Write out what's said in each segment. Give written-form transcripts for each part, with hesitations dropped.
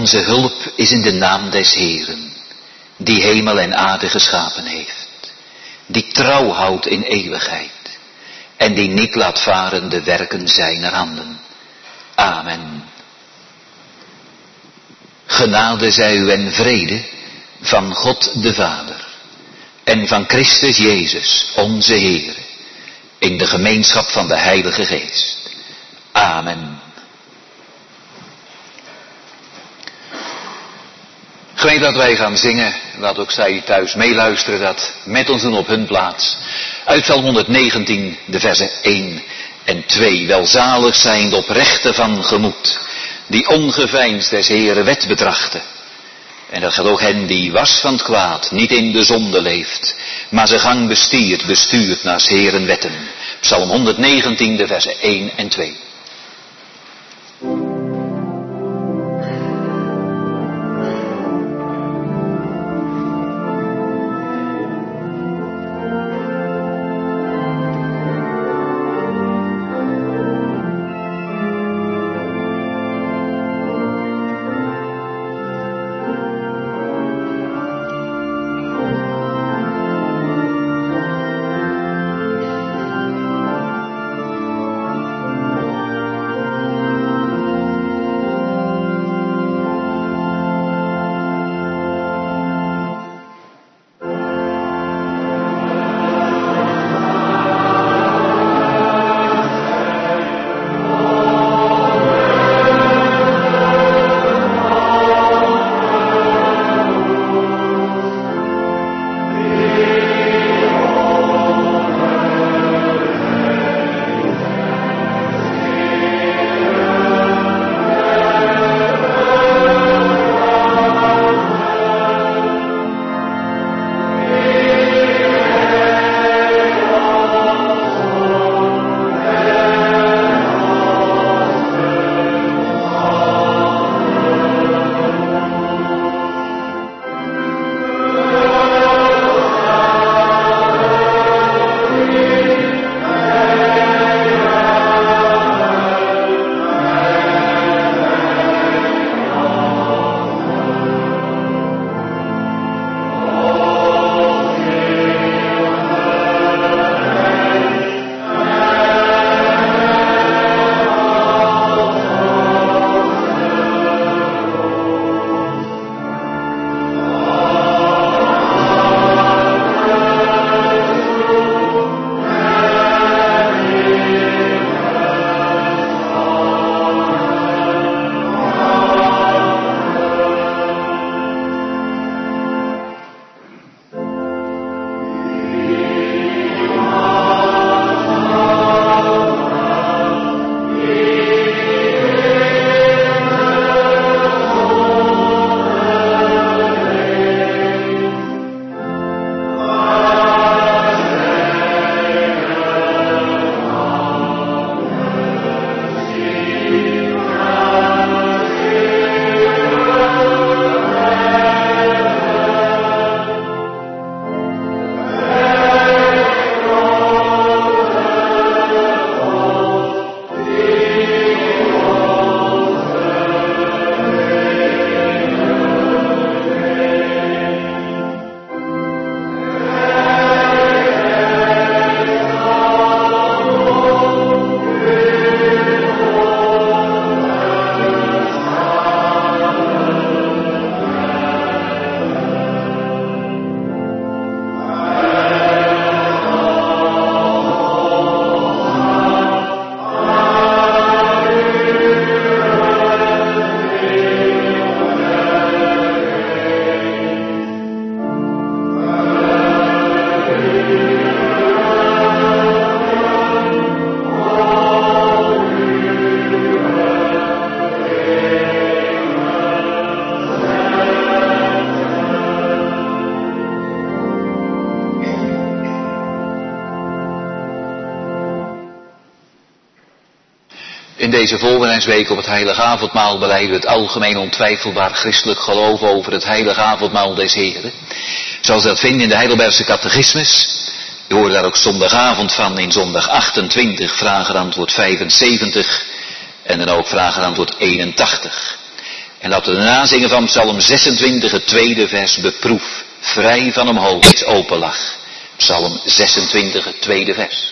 Onze hulp is in de naam des Heeren, die hemel en aarde geschapen heeft, die trouw houdt in eeuwigheid en die niet laat varen de werken zijner handen. Amen. Genade zij u en vrede van God de Vader en van Christus Jezus, onze Heer, in de gemeenschap van de Heilige Geest. Amen. Gemeente, dat wij gaan zingen, laat ook zij thuis meeluisteren, dat met ons doen op hun plaats. Uit Psalm 119, de versen 1 en 2. Welzalig zijn de oprechten van gemoed, die ongeveinsd des Heeren wet betrachten. En dat geldt ook hen die was van het kwaad, niet in de zonde leeft, maar zijn gang bestuurt naar 's Heeren wetten. Psalm 119, de versen 1 en 2. In deze voorbereidingsweek op het heilige avondmaal belijden we het algemeen ontwijfelbaar christelijk geloof over het heilige avondmaal des Heren. Zoals we dat vinden in de Heidelbergse catechismus. Je hoort daar ook zondagavond van in zondag 28, vraag en antwoord 75 en dan ook vraag en antwoord 81. En laten we daarna zingen van Psalm 26, het tweede vers. Beproef, vrij van omhoog is open lag. Psalm 26, het tweede vers.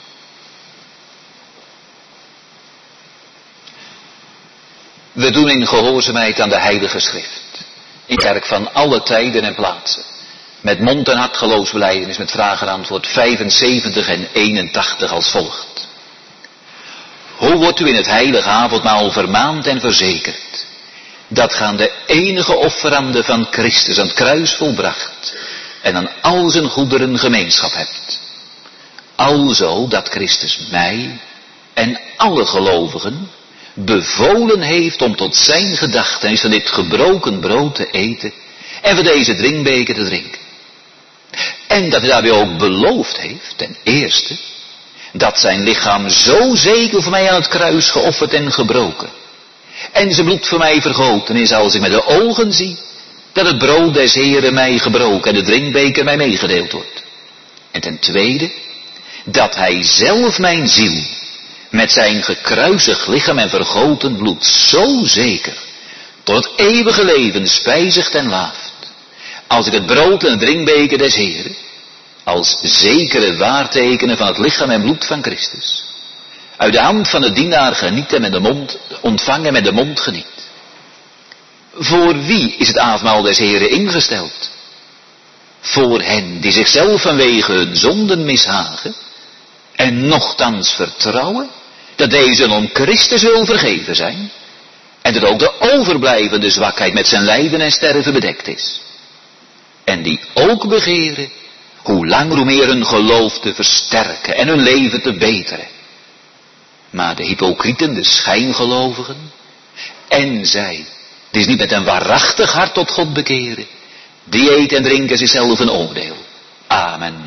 We doen in gehoorzaamheid aan de Heilige Schrift. In kerk van alle tijden en plaatsen. Met mond- en hartgeloofsbelijdenis met vraag en antwoord 75 en 81 als volgt. Hoe wordt u in het heilige avondmaal vermaand en verzekerd, dat ge aan de enige offerande van Christus aan het kruis volbracht en aan al zijn goederen gemeenschap hebt. Alzo dat Christus mij en alle gelovigen bevolen heeft om tot zijn gedachtenis van dit gebroken brood te eten en van deze drinkbeker te drinken. En dat hij daarbij ook beloofd heeft, ten eerste, dat zijn lichaam zo zeker voor mij aan het kruis geofferd en gebroken, en zijn bloed voor mij vergoten is als ik met de ogen zie, dat het brood des Heren mij gebroken en de drinkbeker mij meegedeeld wordt. En ten tweede, dat hij zelf mijn ziel met zijn gekruisigd lichaam en vergoten bloed zo zeker tot het eeuwige leven spijzigt en laaft, als ik het brood en de drinkbeker des Heren, als zekere waartekenen van het lichaam en bloed van Christus, uit de hand van de dienaar geniet en met de mond ontvangen, met de mond geniet. Voor wie is het avondmaal des Heren ingesteld? Voor hen die zichzelf vanwege hun zonden mishagen en nochtans vertrouwen dat deze om Christus wil vergeven zijn en dat ook de overblijvende zwakheid met zijn lijden en sterven bedekt is. En die ook begeren hoe langer hoe meer hun geloof te versterken en hun leven te beteren. Maar de hypocrieten, de schijngelovigen, en zij, die zich niet met een waarachtig hart tot God bekeren, die eten en drinken zichzelf een oordeel. Amen.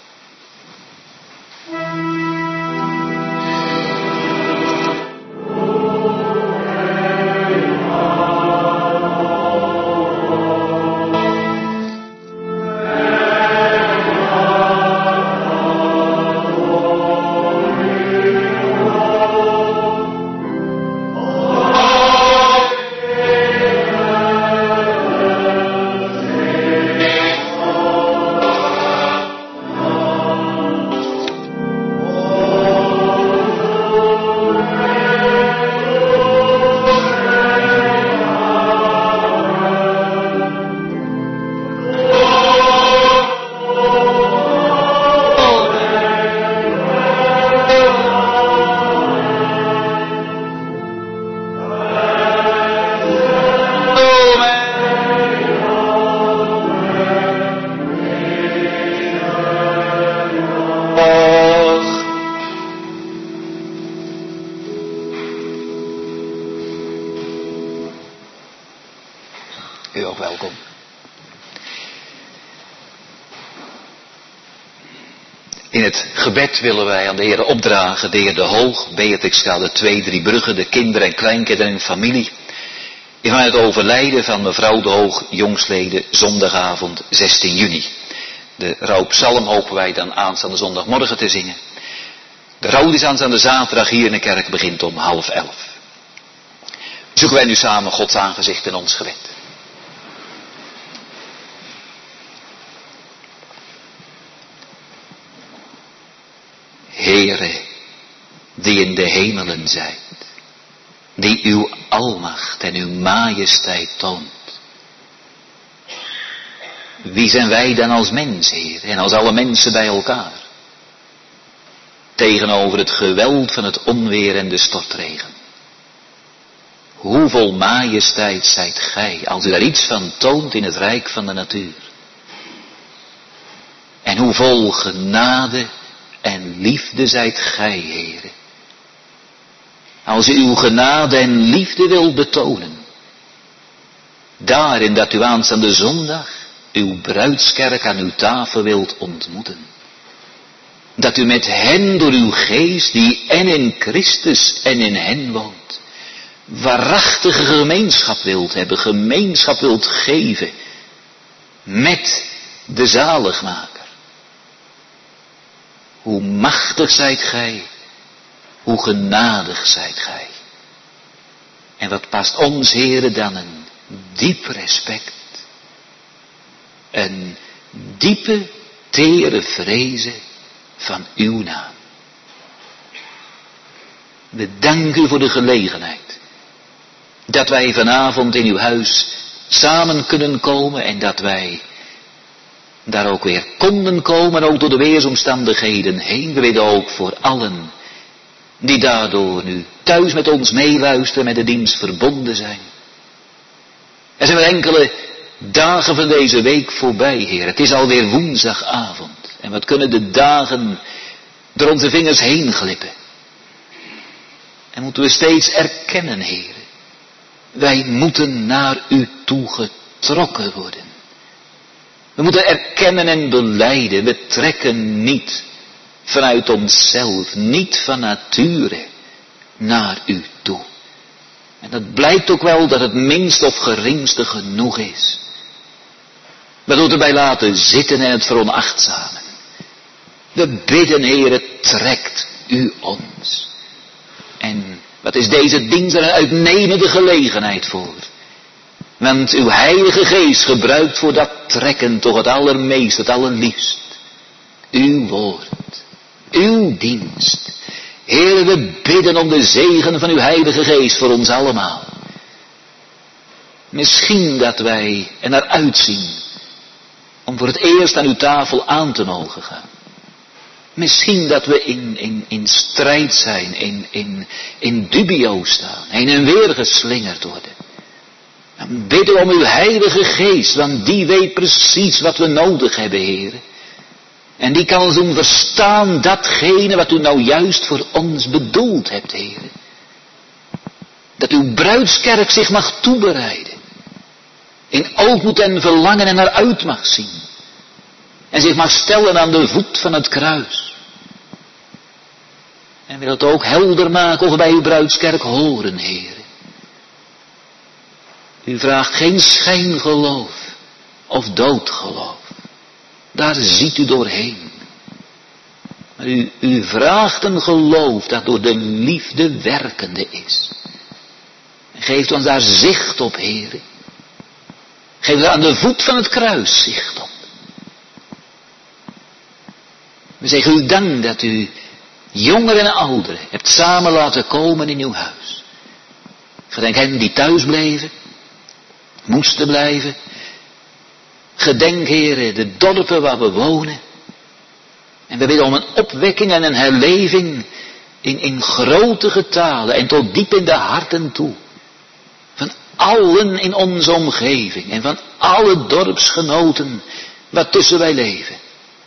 U ook welkom. In het gebed willen wij aan de Heer opdragen, de Heer de Hoog, Beatrixkade 2, Driebrugge, de kinderen en kleinkinderen en familie. In het overlijden van mevrouw de Hoog, jongstleden, zondagavond 16 juni. De rouwpsalm hopen wij dan aanstaande zondagmorgen te zingen. De rouw die aanstaande zaterdag hier in de kerk begint om 10:30. Zoeken wij nu samen Gods aangezicht in ons gebed. Heere, die in de hemelen zijt, die uw almacht en uw majesteit toont. Wie zijn wij dan als mens, Heer, en als alle mensen bij elkaar? Tegenover het geweld van het onweer en de stortregen. Hoe vol majesteit zijt gij, als u daar iets van toont in het rijk van de natuur. En hoe vol genade en liefde zijt gij, Heere. Als u uw genade en liefde wilt betonen, daarin dat u aanstaande zondag uw bruidskerk aan uw tafel wilt ontmoeten. Dat u met hen door uw geest, die en in Christus en in hen woont, waarachtige gemeenschap wilt hebben, gemeenschap wilt geven met de zaligmaker. Hoe machtig zijt gij, hoe genadig zijt gij. En wat past ons, Heere, dan een diep respect. Een diepe, tere vrezen van uw naam. We danken u voor de gelegenheid dat wij vanavond in uw huis samen kunnen komen en dat wij daar ook weer konden komen, ook door de weersomstandigheden heen. We bidden ook voor allen die daardoor nu thuis met ons meeluisteren, met de dienst verbonden zijn. Er zijn weer enkele dagen van deze week voorbij, Heer. Het is alweer woensdagavond. En wat kunnen de dagen door onze vingers heen glippen. En moeten we steeds erkennen, Heer. Wij moeten naar u toe getrokken worden. We moeten erkennen en belijden. We trekken niet vanuit onszelf, niet van nature, naar u toe. En dat blijkt ook wel dat het minst of geringste genoeg is. We moeten erbij laten zitten en het veronachtzamen. We bidden, Heere, trekt u ons. En wat is deze dienst er een uitnemende gelegenheid voor? Want uw Heilige Geest gebruikt voor dat trekken toch het allermeest, het allerliefst. Uw woord, uw dienst. Heere, we bidden om de zegen van uw Heilige Geest voor ons allemaal. Misschien dat wij er naar uitzien om voor het eerst aan uw tafel aan te mogen gaan. Misschien dat we in strijd zijn, in dubio staan, heen en weer geslingerd worden. Dan bidden we om uw Heilige Geest, want die weet precies wat we nodig hebben, Heere. En die kan ons doen verstaan datgene wat u nou juist voor ons bedoeld hebt, Heere. Dat uw bruidskerk zich mag toebereiden. In ootmoed en verlangen en naar uit mag zien. En zich mag stellen aan de voet van het kruis. En wil het ook helder maken of we bij uw bruidskerk horen, Heere. U vraagt geen schijngeloof of doodgeloof. Daar ziet u doorheen. Maar u vraagt een geloof dat door de liefde werkende is. En geeft ons daar zicht op, Heere. Geef er aan de voet van het kruis zicht op. We zeggen u dank dat u jongeren en ouderen hebt samen laten komen in uw huis. Gedenk hen die thuis bleven, moesten blijven. Gedenk, Heere, de dorpen waar we wonen. En we bidden om een opwekking en een herleving in grote getalen en tot diep in de harten toe. Van allen in onze omgeving en van alle dorpsgenoten waartussen wij leven.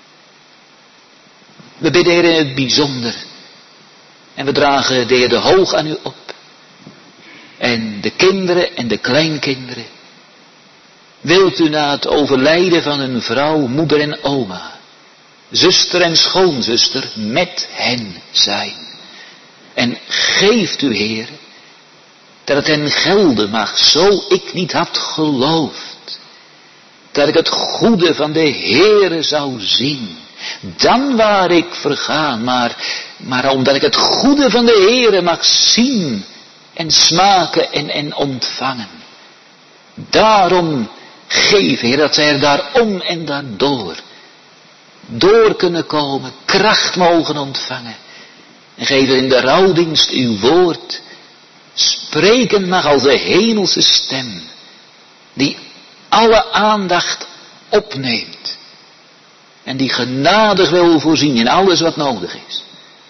We bidden, Heer, in het bijzonder. En we dragen de Heer de hoog aan u op. En de kinderen en de kleinkinderen. Wilt u na het overlijden van een vrouw, moeder en oma, zuster en schoonzuster met hen zijn. En geeft u, Heer, dat het hen gelden mag, zo ik niet had geloofd, dat ik het goede van de Heere zou zien. Dan waar ik vergaan, maar omdat ik het goede van de Heere mag zien en smaken en ontvangen. Daarom geef, Heer, dat zij er daarom en daardoor door kunnen komen, kracht mogen ontvangen. En geef er in de rouwdienst uw woord spreken mag als de hemelse stem, die alle aandacht opneemt. En die genadig wil voorzien in alles wat nodig is.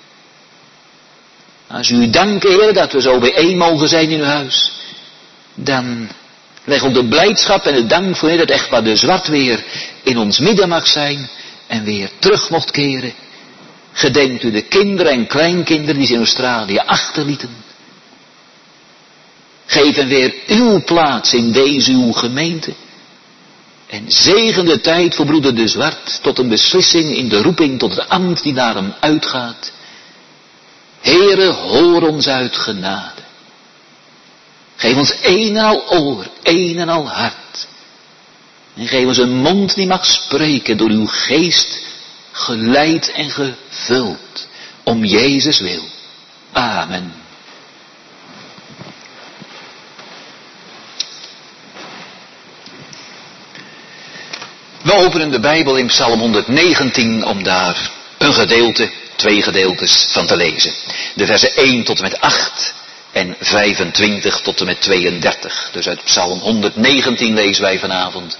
Als u danken, Heer, dat we zo bijeen mogen zijn in uw huis, dan leg ook de blijdschap en de dank voor, Heer, dat echtpaar de Zwart weer in ons midden mag zijn en weer terug mocht keren. Gedenkt u de kinderen en kleinkinderen die ze in Australië achterlieten. Geef hen weer uw plaats in deze uw gemeente. En zegen de tijd voor broeder de Zwart tot een beslissing in de roeping tot het ambt die naar hem uitgaat. Heere, hoor ons uit genade. Geef ons een en al oor, een en al hart. En geef ons een mond die mag spreken door uw geest geleid en gevuld. Om Jezus wil. Amen. We openen de Bijbel in Psalm 119 om daar een gedeelte, 2 gedeeltes van te lezen. De versen 1 tot en met 8 en 25 tot en met 32. Dus uit Psalm 119 lezen wij vanavond.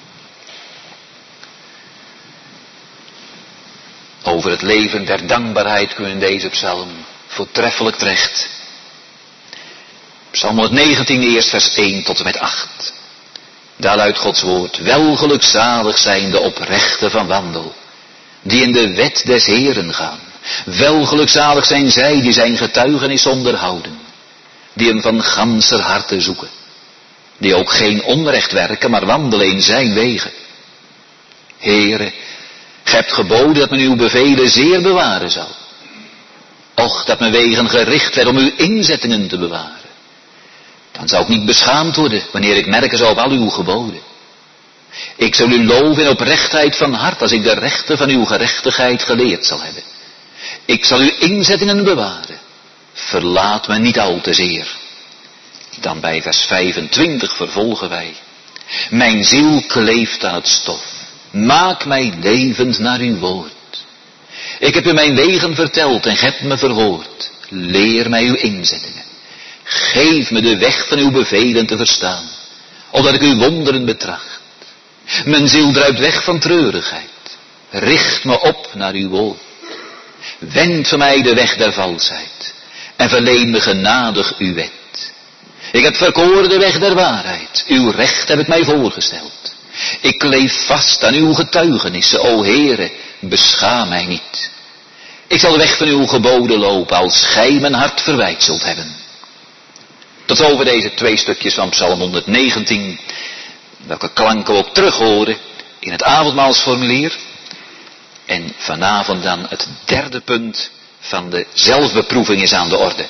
Over het leven der dankbaarheid kunnen in deze psalm voortreffelijk terecht. Psalm 119 eerst vers 1 tot en met 8. Daar luidt Gods woord: welgelukzalig zijn de oprechten van wandel, die in de wet des Heeren gaan. Welgelukzalig zijn zij die zijn getuigenis onderhouden, die hem van ganser harte zoeken, die ook geen onrecht werken, maar wandelen in zijn wegen. Heere, gij hebt geboden dat men uw bevelen zeer bewaren zou. Och, dat mijn wegen gericht werden om uw inzettingen te bewaren. Dan zou ik niet beschaamd worden wanneer ik merken zou op al uw geboden. Ik zal u loven in oprechtheid van hart, als ik de rechten van uw gerechtigheid geleerd zal hebben. Ik zal uw inzettingen bewaren. Verlaat me niet al te zeer. Dan bij vers 25 vervolgen wij: mijn ziel kleeft aan het stof. Maak mij levend naar uw woord. Ik heb u mijn wegen verteld en gij hebt me verhoord. Leer mij uw inzettingen. Geef me de weg van uw bevelen te verstaan, opdat ik uw wonderen betracht. Mijn ziel druipt weg van treurigheid. Richt me op naar uw woord. Wend van mij de weg der valsheid en verleen me genadig uw wet. Ik heb verkoren de weg der waarheid. Uw recht heb ik mij voorgesteld. Ik kleef vast aan uw getuigenissen, o Heere, beschaam mij niet. Ik zal de weg van uw geboden lopen, als gij mijn hart verwijt zult hebben. Tot over deze 2 stukjes van Psalm 119, welke klanken we ook terug horen in het avondmaalsformulier. En vanavond dan het 3e punt van de zelfbeproeving is aan de orde.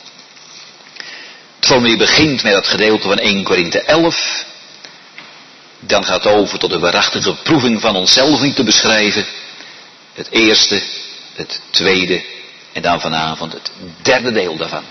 Het formulier begint met dat gedeelte van 1 Korinthe 11. Dan gaat het over tot de waarachtige beproeving van onszelf niet te beschrijven. Het eerste, het tweede en dan vanavond het 3e deel daarvan.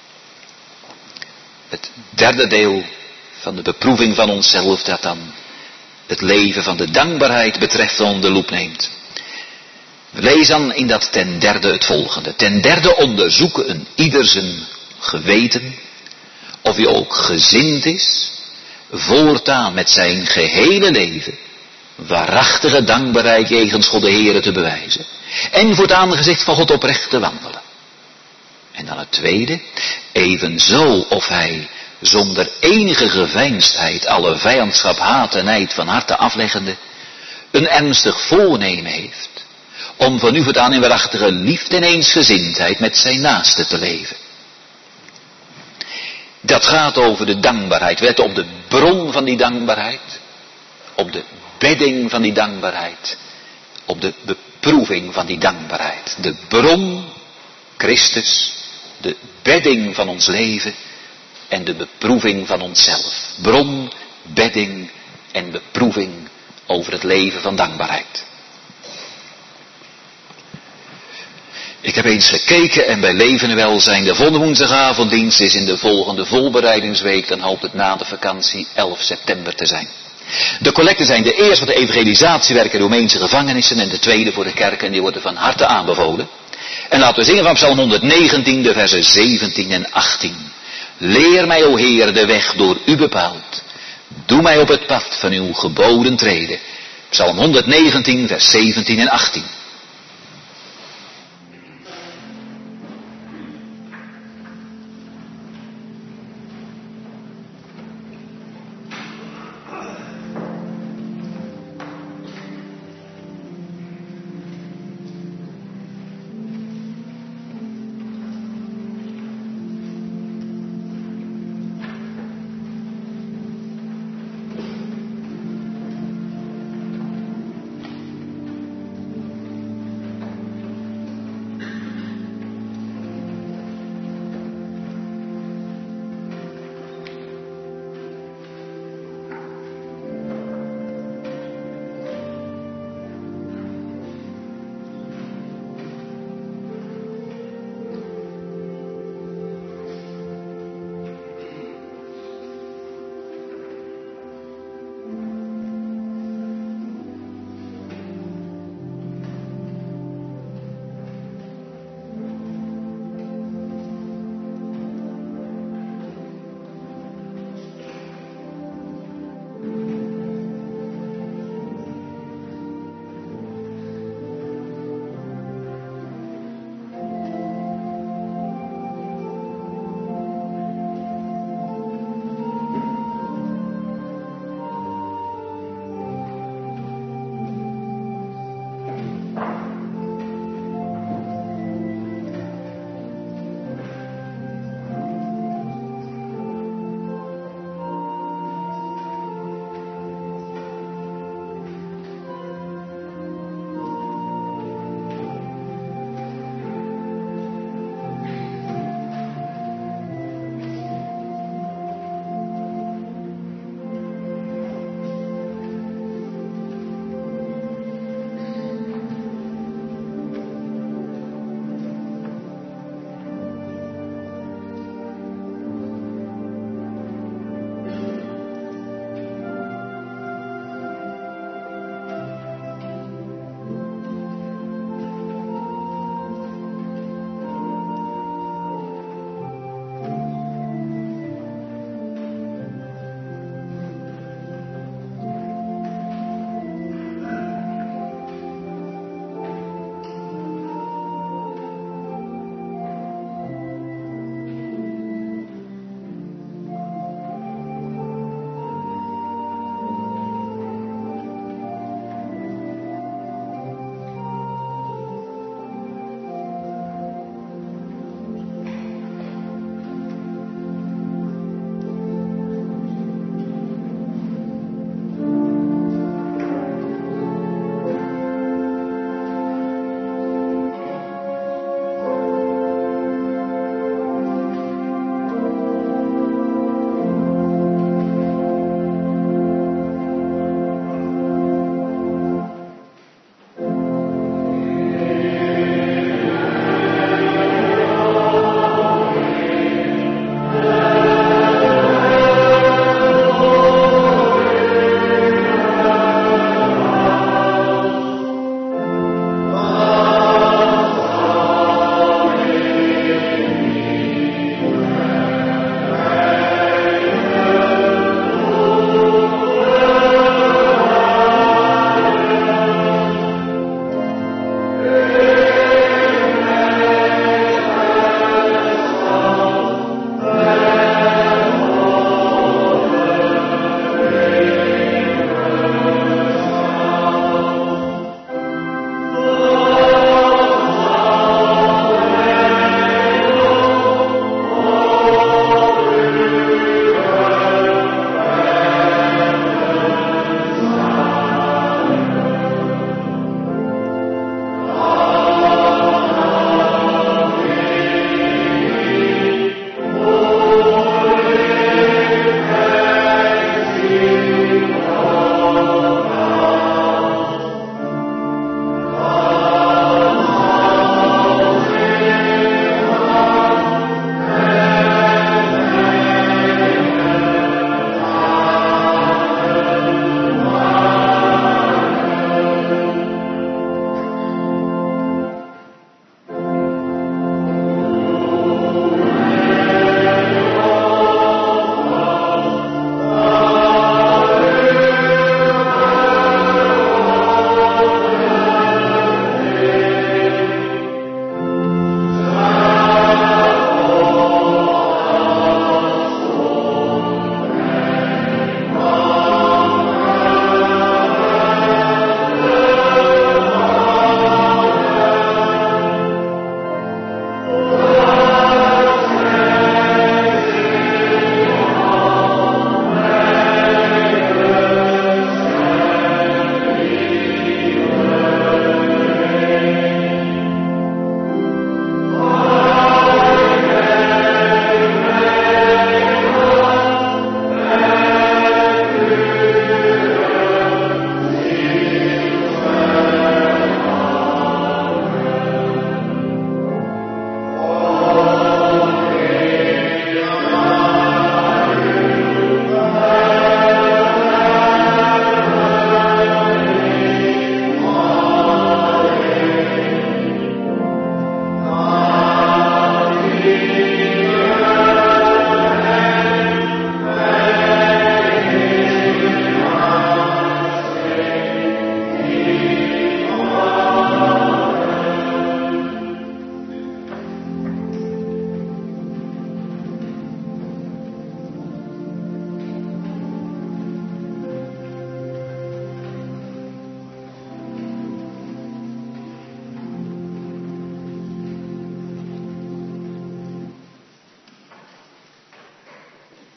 Het 3e deel van de beproeving van onszelf, dat dan het leven van de dankbaarheid betreft onder de loep neemt. We lezen dan in dat ten derde het volgende. Ten derde onderzoeken een ieder zijn geweten, of hij ook gezind is, voortaan met zijn gehele leven waarachtige dankbaarheid jegens God de Heere te bewijzen. En voor het aangezicht van God oprecht te wandelen. En dan het tweede, evenzo of hij zonder enige geveinsdheid alle vijandschap, haat en nijd van harte afleggende, een ernstig voornemen heeft om van nu voortaan in waarachtige liefde en eensgezindheid met zijn naaste te leven. Dat gaat over de dankbaarheid. Let op de bron van die dankbaarheid, op de bedding van die dankbaarheid, op de beproeving van die dankbaarheid. De bron, Christus, de bedding van ons leven en de beproeving van onszelf. Bron, bedding en beproeving over het leven van dankbaarheid. Ik heb eens gekeken en bij Leven en Welzijn, de volgende woensdagavonddienst is in de volgende voorbereidingsweek, dan hoopt het na de vakantie 11 september te zijn. De collecten zijn de eerste voor de evangelisatiewerk in Roemeense gevangenissen en de tweede voor de kerken en die worden van harte aanbevolen. En laten we zingen van Psalm 119, de versen 17 en 18. Leer mij, o Heer, de weg door u bepaald. Doe mij op het pad van uw geboden treden. Psalm 119, vers 17 en 18.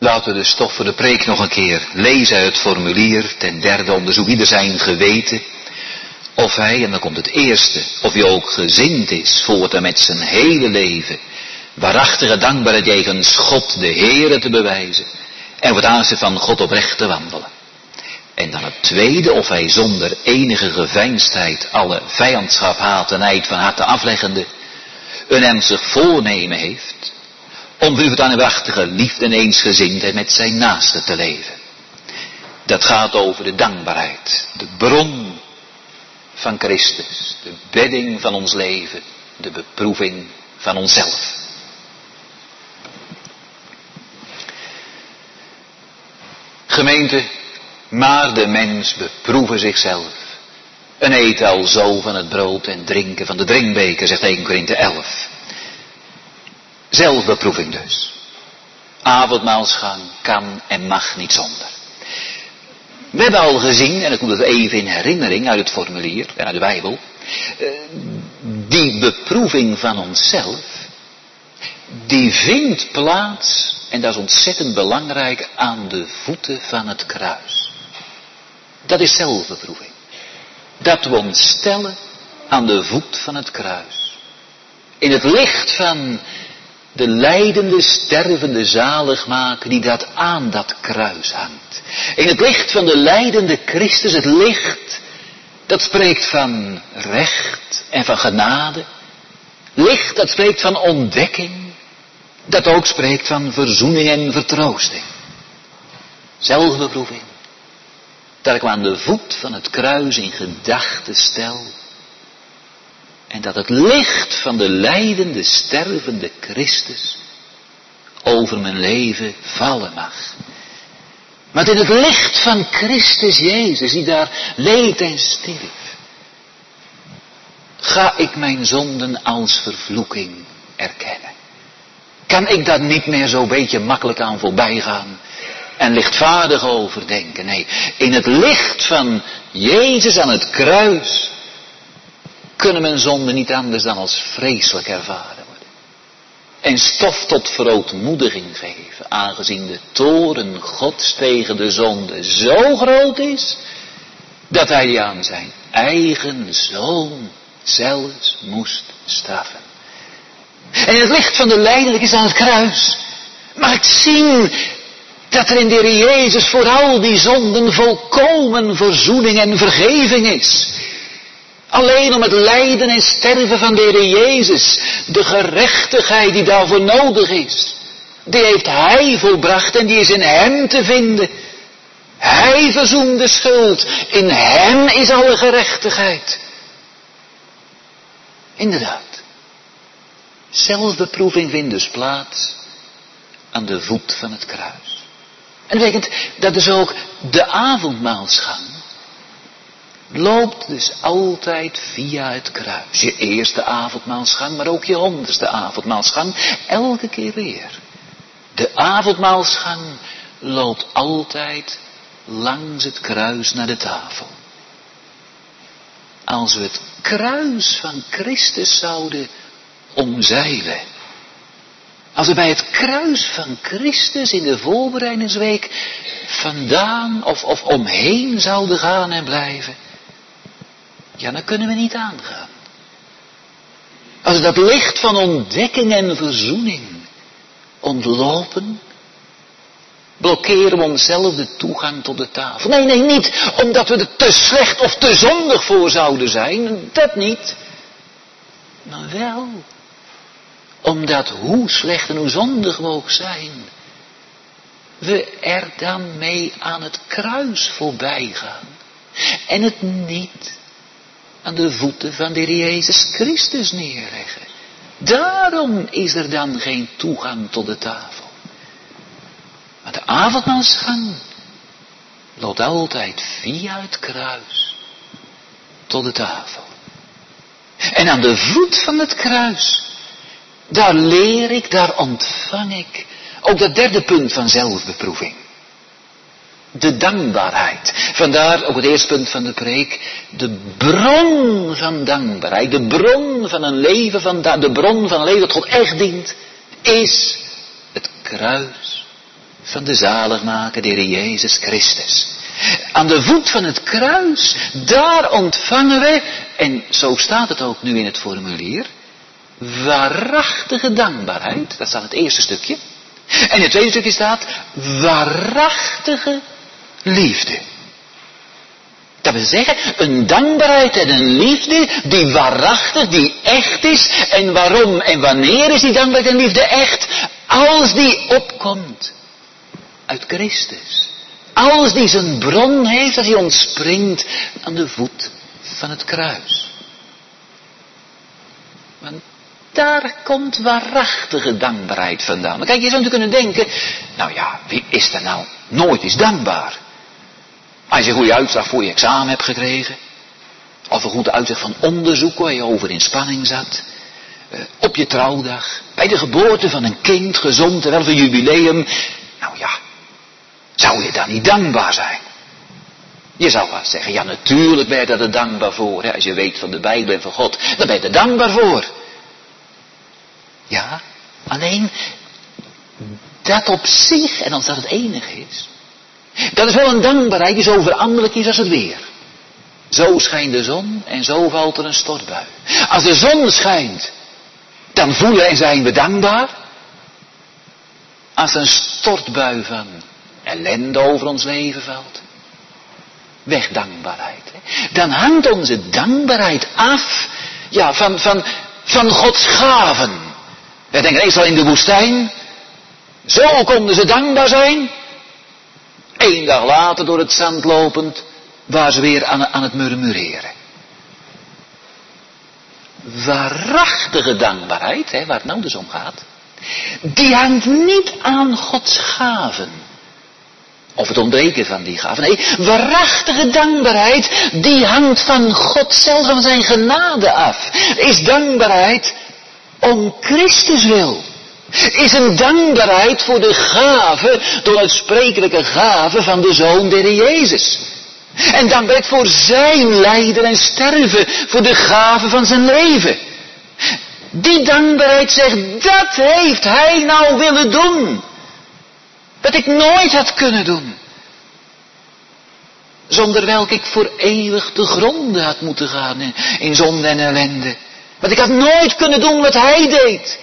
Laten we de stof voor de preek nog een keer lezen uit het formulier. Ten derde onderzoek ieder zijn geweten. Of hij, en dan komt het eerste, of hij ook gezind is voort en met zijn hele leven waarachtige dankbaarheid jegens God de Heere te bewijzen. En voor het aanzien van God oprecht te wandelen. En dan het tweede, of hij zonder enige geveinsdheid alle vijandschap, haat en nijd van harte afleggende een ernstig voornemen heeft om voor aan een waarachtige liefde en eensgezindheid met zijn naaste te leven. Dat gaat over de dankbaarheid, de bron van Christus, de bedding van ons leven, de beproeving van onszelf. Gemeente, maar de mens beproeven zichzelf. En eet al zo van het brood en drinken van de drinkbeker, zegt 1 Korinthe 11. Zelfbeproeving dus. Avondmaalsgang kan en mag niet zonder. We hebben al gezien, en ik moet het even in herinnering uit het formulier en uit de Bijbel. Die beproeving van onszelf, die vindt plaats, en dat is ontzettend belangrijk, aan de voeten van het kruis. Dat is zelfbeproeving. Dat we ons stellen aan de voet van het kruis. In het licht van de lijdende, stervende zaligmaker die dat aan dat kruis hangt. In het licht van de lijdende Christus, het licht dat spreekt van recht en van genade. Licht dat spreekt van ontdekking. Dat ook spreekt van verzoening en vertroosting. Zelfbeproeving. Dat ik me aan de voet van het kruis in gedachten stel. En dat het licht van de lijdende, stervende Christus over mijn leven vallen mag. Want in het licht van Christus Jezus, die daar leed en stierf, ga ik mijn zonden als vervloeking erkennen. Kan ik daar niet meer zo beetje makkelijk aan voorbij gaan en lichtvaardig overdenken? Nee, in het licht van Jezus aan het kruis kunnen mijn zonden niet anders dan als vreselijk ervaren worden. En stof tot verootmoediging geven, aangezien de toorn Gods tegen de zonde zo groot is, dat hij die aan zijn eigen zoon zelfs moest straffen. En in het licht van de lijdelijkheid aan het kruis mag ik zien dat er in de Heer Jezus voor al die zonden volkomen verzoening en vergeving is. Alleen om het lijden en sterven van de Heer Jezus, de gerechtigheid die daarvoor nodig is, die heeft Hij volbracht en die is in Hem te vinden. Hij verzoent de schuld, in Hem is alle gerechtigheid. Inderdaad, zelfbeproeving vindt dus plaats aan de voet van het kruis. En dat betekent dat dus ook de avondmaalsgang loopt dus altijd via het kruis. Je eerste avondmaalsgang, maar ook je 100ste avondmaalsgang. Elke keer weer. De avondmaalsgang loopt altijd langs het kruis naar de tafel. Als we het kruis van Christus zouden omzeilen. Als we bij het kruis van Christus in de voorbereidingsweek vandaan of omheen zouden gaan en blijven. Ja, dan kunnen we niet aangaan. Als we dat licht van ontdekking en verzoening ontlopen, blokkeren we onszelf de toegang tot de tafel. Nee, niet omdat we er te slecht of te zondig voor zouden zijn, dat niet. Maar wel omdat hoe slecht en hoe zondig we ook zijn, we er dan mee aan het kruis voorbij gaan. En het niet aan de voeten van de Heer Jezus Christus neerleggen. Daarom is er dan geen toegang tot de tafel. Maar de avondmaalsgang loopt altijd via het kruis tot de tafel. En aan de voet van het kruis, daar leer ik, daar ontvang ik ook dat derde punt van zelfbeproeving. De dankbaarheid. Vandaar ook het eerste punt van de preek. De bron van dankbaarheid. De bron van een leven de bron van een leven dat God echt dient. Is het kruis van de zaligmaker, de Heer Jezus Christus. Aan de voet van het kruis, daar ontvangen we, en zo staat het ook nu in het formulier, waarachtige dankbaarheid. Dat staat het eerste stukje. En het tweede stukje staat waarachtige liefde. Dat wil zeggen, een dankbaarheid en een liefde die waarachtig, die echt is. En waarom en wanneer is die dankbaarheid en liefde echt? Als die opkomt uit Christus. Als die zijn bron heeft, als hij ontspringt aan de voet van het kruis. Want daar komt waarachtige dankbaarheid vandaan. Maar kijk, je zou natuurlijk kunnen denken, nou ja, wie is er nou nooit eens dankbaar? Als je een goede uitslag voor je examen hebt gekregen. Of een goede uitslag van onderzoek waar je over in spanning zat. Op je trouwdag. Bij de geboorte van een kind, gezond en wel van jubileum. Nou ja, zou je dan niet dankbaar zijn? Je zou wel zeggen, ja natuurlijk ben je er dankbaar voor. Hè? Als je weet van de Bijbel en van God, dan ben je er dankbaar voor. Ja, alleen dat op zich, en als dat het enige is. Dat is wel een dankbaarheid die zo veranderlijk is als het weer. Zo schijnt de zon en zo valt er een stortbui. Als de zon schijnt, dan voelen en zijn we dankbaar. Als een stortbui van ellende over ons leven valt. Weg dankbaarheid. Hè? Dan hangt onze dankbaarheid af, ja, van Gods gaven. Wij denken eerst in de woestijn. Zo konden ze dankbaar zijn. 1 dag later door het zand lopend, waren ze weer aan het murmureren. Waarachtige dankbaarheid, hè, waar het nou dus om gaat, die hangt niet aan Gods gaven. Of het ontbreken van die gaven. Nee, waarachtige dankbaarheid, die hangt van God zelf, van zijn genade af. Is dankbaarheid om Christus wil. Is een dankbaarheid voor de gave, de onuitsprekelijke gave van de Zoon der Heer Jezus. En dankbaarheid voor zijn lijden en sterven, voor de gave van zijn leven. Die dankbaarheid zegt, dat heeft hij nou willen doen. Dat ik nooit had kunnen doen. Zonder welk ik voor eeuwig te gronden had moeten gaan in zonde en ellende. Want ik had nooit kunnen doen wat hij deed.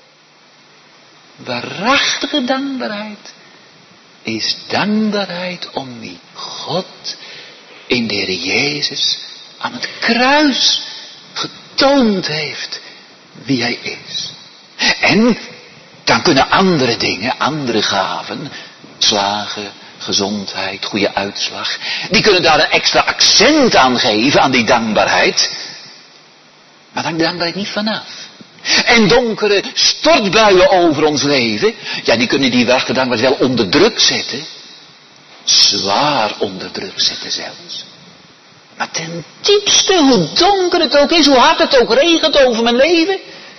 Waarachtige dankbaarheid is dankbaarheid om wie God in de Heer Jezus aan het kruis getoond heeft wie hij is. En dan kunnen andere dingen, andere gaven, slagen, gezondheid, goede uitslag, die kunnen daar een extra accent aan geven, aan die dankbaarheid. Maar dan dankbaarheid niet vanaf. En donkere stortbuien over ons leven, ja, die kunnen die waarachtige dankbaarheid wel onder druk zetten. Zwaar onder druk zetten zelfs. Maar ten diepste, hoe donker het ook is, hoe hard het ook regent over mijn leven.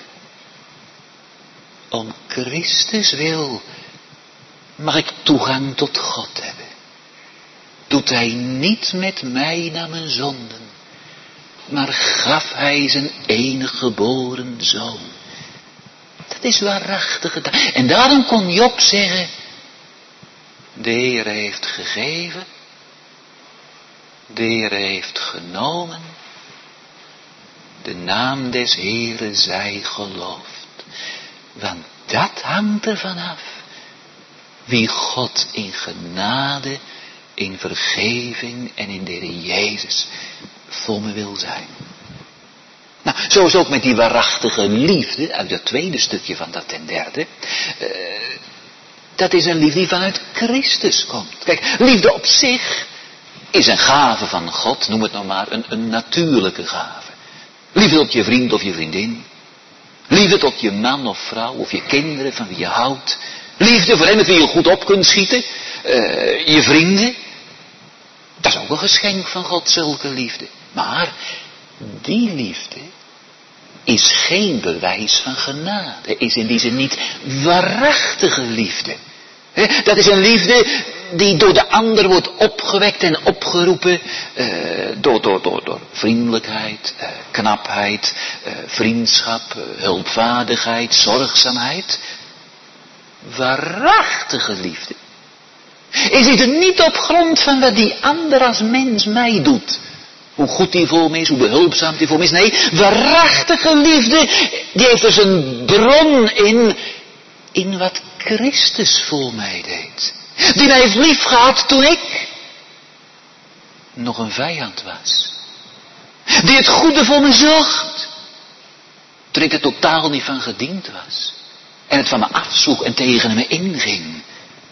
Om Christus wil mag ik toegang tot God hebben. Doet hij niet met mij naar mijn zonden, maar gaf hij zijn enige geboren zoon. Dat is waarachtige dankbaarheid. En daarom kon Job zeggen, de Heer heeft gegeven, de Heer heeft genomen, de naam des Heeren zij geloofd. Want dat hangt ervan af, wie God in genade, in vergeving en in de Heer Jezus voor me wil zijn. Nou, zo is het ook met die waarachtige liefde, uit het tweede stukje van dat ten derde. Dat is een liefde die vanuit Christus komt. Kijk, liefde op zich is een gave van God, noem het nou maar, een natuurlijke gave. Liefde tot je vriend of je vriendin. Liefde tot je man of vrouw of je kinderen van wie je houdt. Liefde voor hen met wie je goed op kunt schieten. Je vrienden. Dat is ook een geschenk van God, zulke liefde. Maar die liefde is geen bewijs van genade. Is in die zin niet waarachtige liefde. Dat is een liefde die door de ander wordt opgewekt en opgeroepen. Door vriendelijkheid, knapheid, vriendschap, hulpvaardigheid, zorgzaamheid. Waarachtige liefde Is het niet op grond van wat die ander als mens mij doet. Hoe goed die voor me is, hoe behulpzaam die voor me is. Nee, waarachtige liefde, die heeft dus een bron in wat Christus voor mij deed. Die mij heeft lief gehad toen ik nog een vijand was. Die het goede voor me zocht. Toen ik er totaal niet van gediend was. En het van me afzoek en tegen me inging.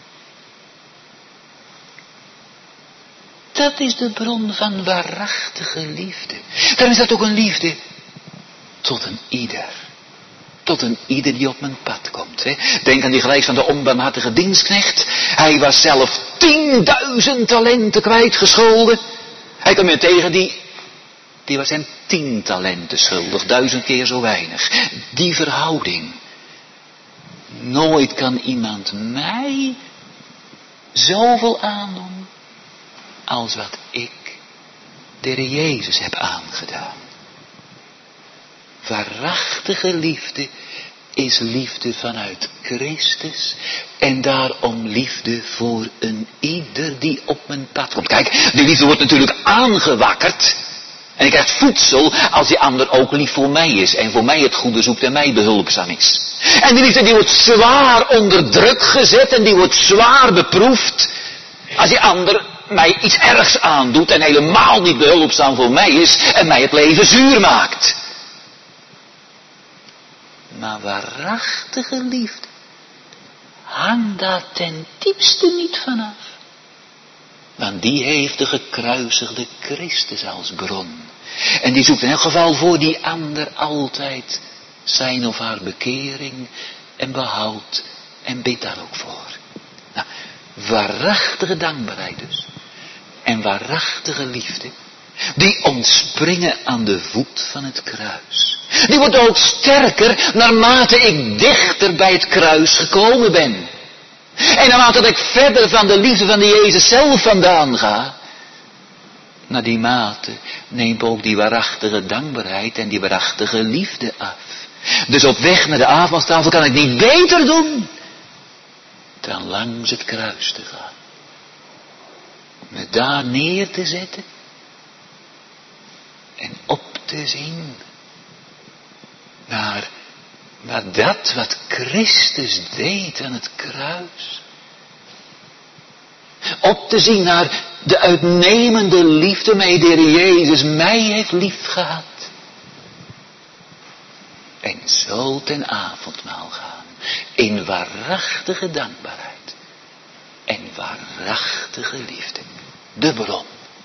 Dat is de bron van waarachtige liefde. Daarom is dat ook een liefde tot een ieder. Tot een ieder die op mijn pad komt. Hè. Denk aan die gelijk van de onbarmhartige dienstknecht. Hij was zelf 10.000 talenten kwijtgescholden. Hij kwam je tegen, die was hem 10 talenten schuldig. 1000 keer zo weinig. Die verhouding. Nooit kan iemand mij zoveel aandoen als wat ik de Heer Jezus heb aangedaan. Waarachtige liefde is liefde vanuit Christus en daarom liefde voor een ieder die op mijn pad komt. Kijk, die liefde wordt natuurlijk aangewakkerd en ik krijg voedsel als die ander ook lief voor mij is en voor mij het goede zoekt en mij behulpzaam is. En die liefde die wordt zwaar onder druk gezet en die wordt zwaar beproefd als die ander mij iets ergs aandoet en helemaal niet behulpzaam voor mij is en mij het leven zuur maakt. Maar waarachtige liefde hangt daar ten diepste niet vanaf. Want die heeft de gekruisigde Christus als bron. En die zoekt in elk geval voor die ander altijd zijn of haar bekering en behoud en bidt daar ook voor. Nou, waarachtige dankbaarheid dus. En waarachtige liefde. Die ontspringen aan de voet van het kruis. Die wordt ook sterker naarmate ik dichter bij het kruis gekomen ben. En naarmate ik verder van de liefde van de Jezus zelf vandaan ga. Naar die mate neemt ook die waarachtige dankbaarheid en die waarachtige liefde af. Dus op weg naar de avondtafel kan ik niet beter doen dan langs het kruis te gaan. Me daar neer te zetten. En op te zien naar dat wat Christus deed aan het kruis. Op te zien naar de uitnemende liefde waarmee de Heer Jezus mij heeft lief gehad. En zo ten avondmaal gaan in waarachtige dankbaarheid en waarachtige liefde. De bron.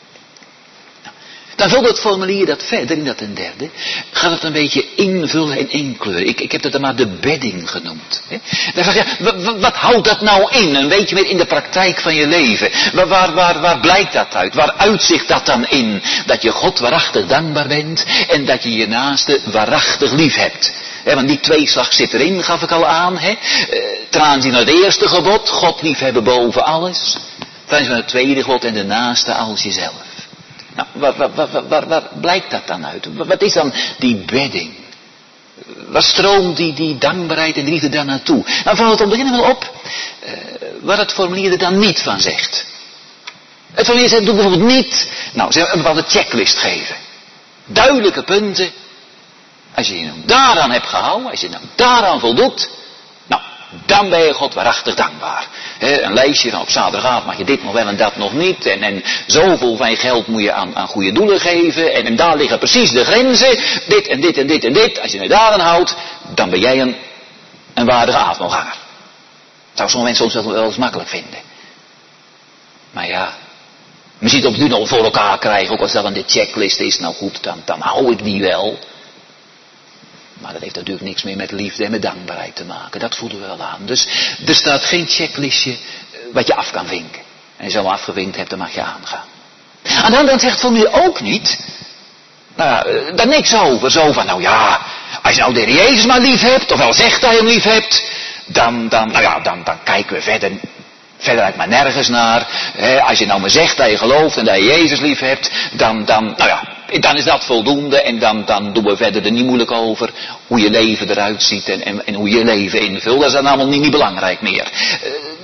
Dan vult het formulier dat verder, in dat een derde, gaat het een beetje invullen en inkleuren. Ik heb dat dan maar de bedding genoemd. Hè? Dan vraag je, wat houdt dat nou in? Een beetje meer in de praktijk van je leven. Waar blijkt dat uit? Waar uitzicht dat dan in? Dat je God waarachtig dankbaar bent en dat je je naaste waarachtig lief hebt. Want die tweeslag zit erin, gaf ik al aan. Ten aanzien van het eerste gebod, God liefhebben boven alles. Ten aanzien van het tweede gebod en de naaste als jezelf. Nou, waar blijkt dat dan uit? Wat is dan die bedding? Waar stroomt die dankbaarheid en liefde dan naartoe? Nou, valt het om beginnen wel op waar het formulier er dan niet van zegt. Het formulier zegt, doe bijvoorbeeld niet, ze een bepaalde checklist geven. Duidelijke punten. Als je je nou daaraan hebt gehouden, als je nou daaraan voldoet, dan ben je God waarachtig dankbaar. Een lijstje van op zaterdagavond mag je dit nog wel en dat nog niet. En zoveel van je geld moet je aan goede doelen geven. En daar liggen precies de grenzen. Dit en dit en dit en dit. Als je je daaraan houdt, dan ben jij een waardige avondganger. Zou sommige mensen ons wel eens makkelijk vinden. Maar ja, misschien het op nu nog voor elkaar krijgen. Ook als dat aan de checklist is. Nou goed, dan hou ik die wel. Maar dat heeft natuurlijk niks meer met liefde en met dankbaarheid te maken. Dat voelen we wel aan. Dus er staat geen checklistje wat je af kan vinken. En als je zo afgevinkt hebt, dan mag je aangaan. Aan de andere kant zegt het je ook niet. Daar niks over. Zo van, als je nou de Heer Jezus maar lief hebt, ofwel zegt dat je hem lief hebt, dan kijken we verder uit maar nergens naar. Als je nou maar zegt dat je gelooft en dat je Jezus lief hebt, dan is dat voldoende en dan doen we verder er niet moeilijk over hoe je leven eruit ziet en hoe je leven invult. Dat is dan allemaal niet belangrijk meer.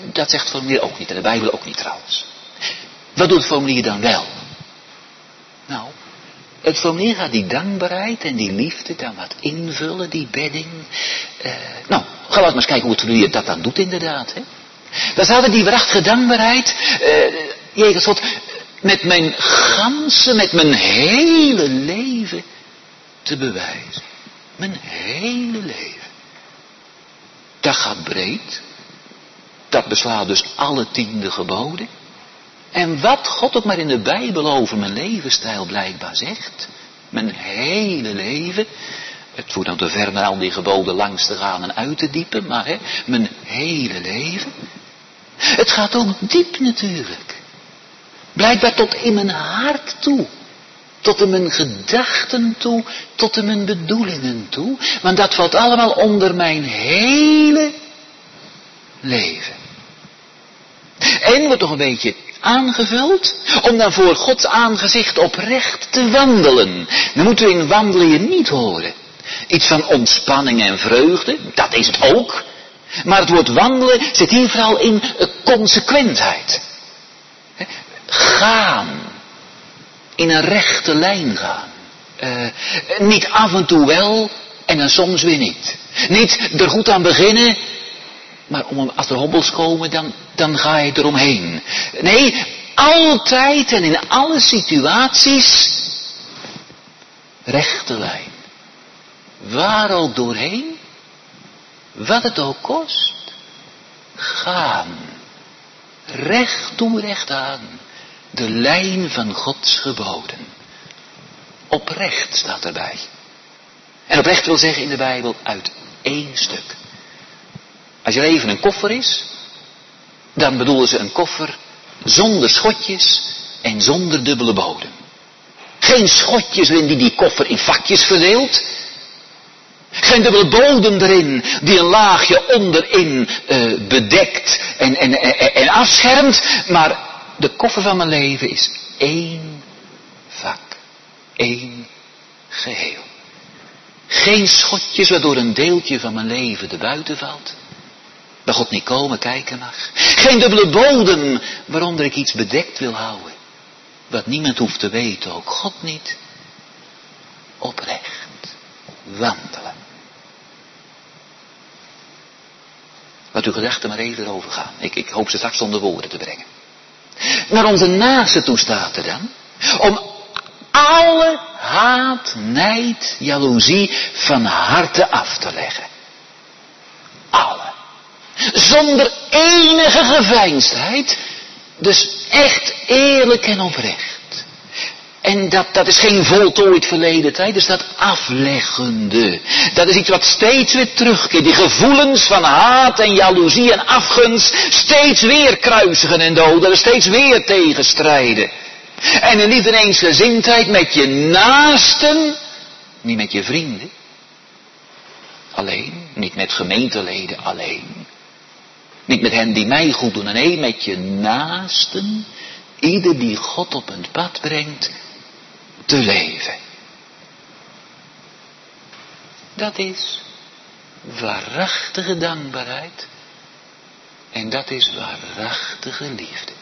Dat zegt het formulier ook niet. En de Bijbel ook niet trouwens. Wat doet het formulier dan wel? Nou, het formulier gaat die dankbaarheid en die liefde dan wat invullen, die bedding. Nou, gaan we eens kijken hoe het formulier dat dan doet inderdaad. Hè? Dan staat er die waarachtige dankbaarheid. Jegens God, met mijn ganse, met mijn hele leven te bewijzen. Mijn hele leven. Dat gaat breed. Dat beslaat dus alle 10 geboden. En wat God ook maar in de Bijbel over mijn levensstijl blijkbaar zegt. Mijn hele leven. Het voert dan te ver naar al die geboden langs te gaan en uit te diepen. Maar mijn hele leven. Het gaat ook diep natuurlijk. Blijkbaar tot in mijn hart toe. Tot in mijn gedachten toe. Tot in mijn bedoelingen toe. Want dat valt allemaal onder mijn hele leven. En wordt nog een beetje aangevuld. Om dan voor Gods aangezicht oprecht te wandelen. Dan moeten we in wandelen je niet horen. Iets van ontspanning en vreugde. Dat is het ook. Maar het woord wandelen zit hier vooral in consequentheid. Gaan. In een rechte lijn gaan. Niet af en toe wel en dan soms weer niet. Niet er goed aan beginnen, maar als er hobbels komen dan ga je eromheen. Nee, altijd en in alle situaties rechte lijn. Waar ook doorheen, wat het ook kost, gaan. Recht toe, recht aan. De lijn van Gods geboden. Oprecht staat erbij. En oprecht wil zeggen in de Bijbel uit 1 stuk. Als je leven een koffer is, dan bedoelen ze een koffer zonder schotjes en zonder dubbele bodem. Geen schotjes waarin die koffer in vakjes verdeelt. Geen dubbele bodem erin die een laagje onderin bedekt en afschermt. Maar de koffer van mijn leven is 1 vak. 1 geheel. Geen schotjes waardoor een deeltje van mijn leven erbuiten valt. Waar God niet komen kijken mag. Geen dubbele bodem waaronder ik iets bedekt wil houden. Wat niemand hoeft te weten, ook God niet. Oprecht. Wandelen. Laat uw gedachten maar even erover gaan. Ik hoop ze straks onder woorden te brengen. Naar onze naaste toe staat er dan. Om alle haat, nijd, jaloezie van harte af te leggen. Alle. Zonder enige geveinsdheid. Dus echt eerlijk en oprecht. En dat is geen voltooid verleden tijd, er staat afleggende. Dat is iets wat steeds weer terugkeert. Die gevoelens van haat en jaloezie en afgunst steeds weer kruisigen en doden. Er steeds weer tegenstrijden. En in liefde en eensgezindheid met je naasten, niet met je vrienden. Alleen, niet met gemeenteleden alleen. Niet met hen die mij goed doen, nee, met je naasten. Ieder die God op een pad brengt, te leven. Dat is waarachtige dankbaarheid. En dat is waarachtige liefde.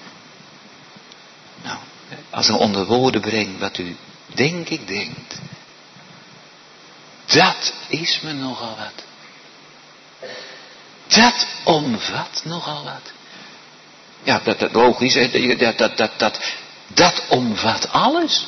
Nou, als ik onder woorden breng wat u denk ik denkt. Dat is me nogal wat. Dat omvat nogal wat. Ja, dat logisch, dat omvat alles.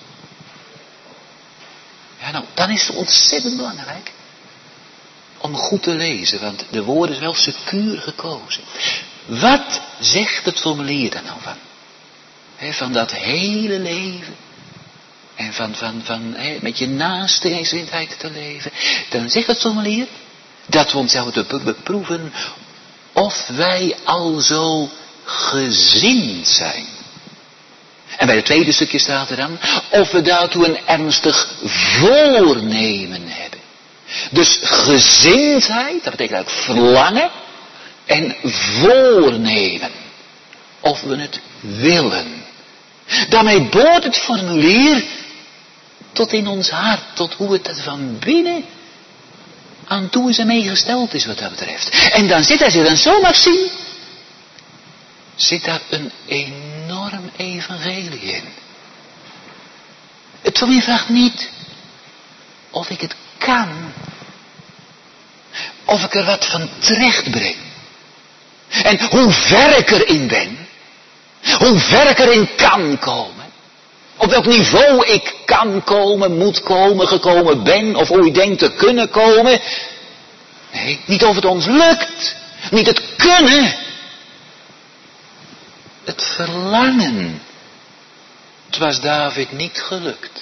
Ja, nou, dan is het ontzettend belangrijk om goed te lezen, want de woorden is wel secuur gekozen. Wat zegt het formulier daar nou van? Van dat hele leven en van met je naaste eensgezindheid te leven. Dan zegt het formulier dat we onszelf te beproeven of wij alzo gezind zijn. En bij het tweede stukje staat er dan, of we daartoe een ernstig voornemen hebben. Dus gezindheid, dat betekent ook verlangen en voornemen. Of we het willen. Daarmee boort het formulier tot in ons hart, tot hoe het er van binnen aan toe is en meegesteld is wat dat betreft. En dan zit hij zich dan zo mag zien, zit daar een enorm evangelie in. Het van mij vraagt niet of ik het kan, of ik er wat van terecht breng. En hoe ver ik erin ben, hoe ver ik erin kan komen, op welk niveau ik kan komen, moet komen, gekomen ben, of hoe ik denk te kunnen komen. Nee, niet of het ons lukt, niet het kunnen, het verlangen. Het was David niet gelukt.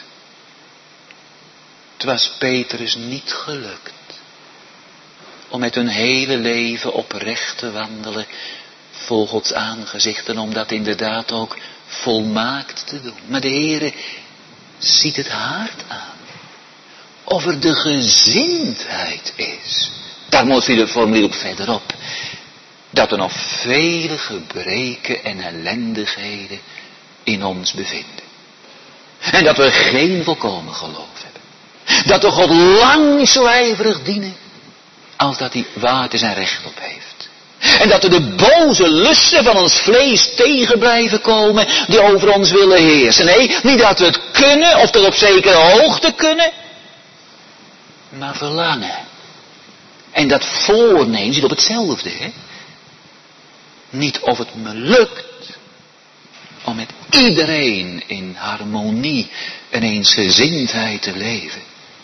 Het was Petrus niet gelukt om met hun hele leven oprecht te wandelen voor Gods aangezicht en om dat inderdaad ook volmaakt te doen. Maar de Heere ziet het hart aan. Of er de gezindheid is. Daar moet je de formulier ook verderop. Dat er nog vele gebreken en ellendigheden in ons bevinden. En dat we geen volkomen geloof hebben. Dat we God lang niet zo ijverig dienen als dat hij waard is en recht op heeft. En dat we de boze lusten van ons vlees tegen blijven komen die over ons willen heersen. Nee, niet dat we het kunnen of tot op zekere hoogte kunnen, maar verlangen. En dat voornemen zit op hetzelfde, hè. Niet of het me lukt om met iedereen in harmonie en eensgezindheid te leven.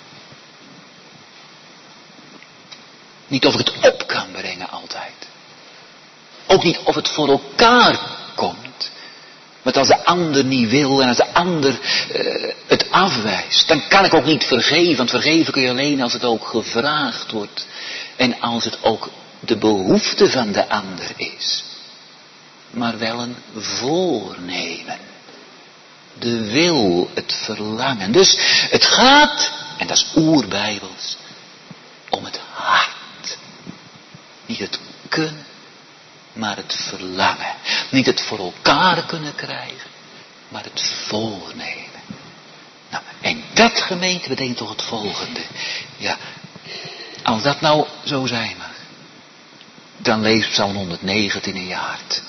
Niet of ik het op kan brengen altijd. Ook niet of het voor elkaar komt. Want als de ander niet wil en als de ander het afwijst, dan kan ik ook niet vergeven. Want vergeven kun je alleen als het ook gevraagd wordt. En als het ook de behoefte van de ander is. Maar wel een voornemen. De wil, het verlangen. Dus het gaat, en dat is oerbijbels, om het hart. Niet het kunnen, maar het verlangen. Niet het voor elkaar kunnen krijgen, maar het voornemen. Nou, en dat gemeente betekent toch het volgende. Ja, als dat nou zo zijn mag, dan leest Psalm 119 in je hart.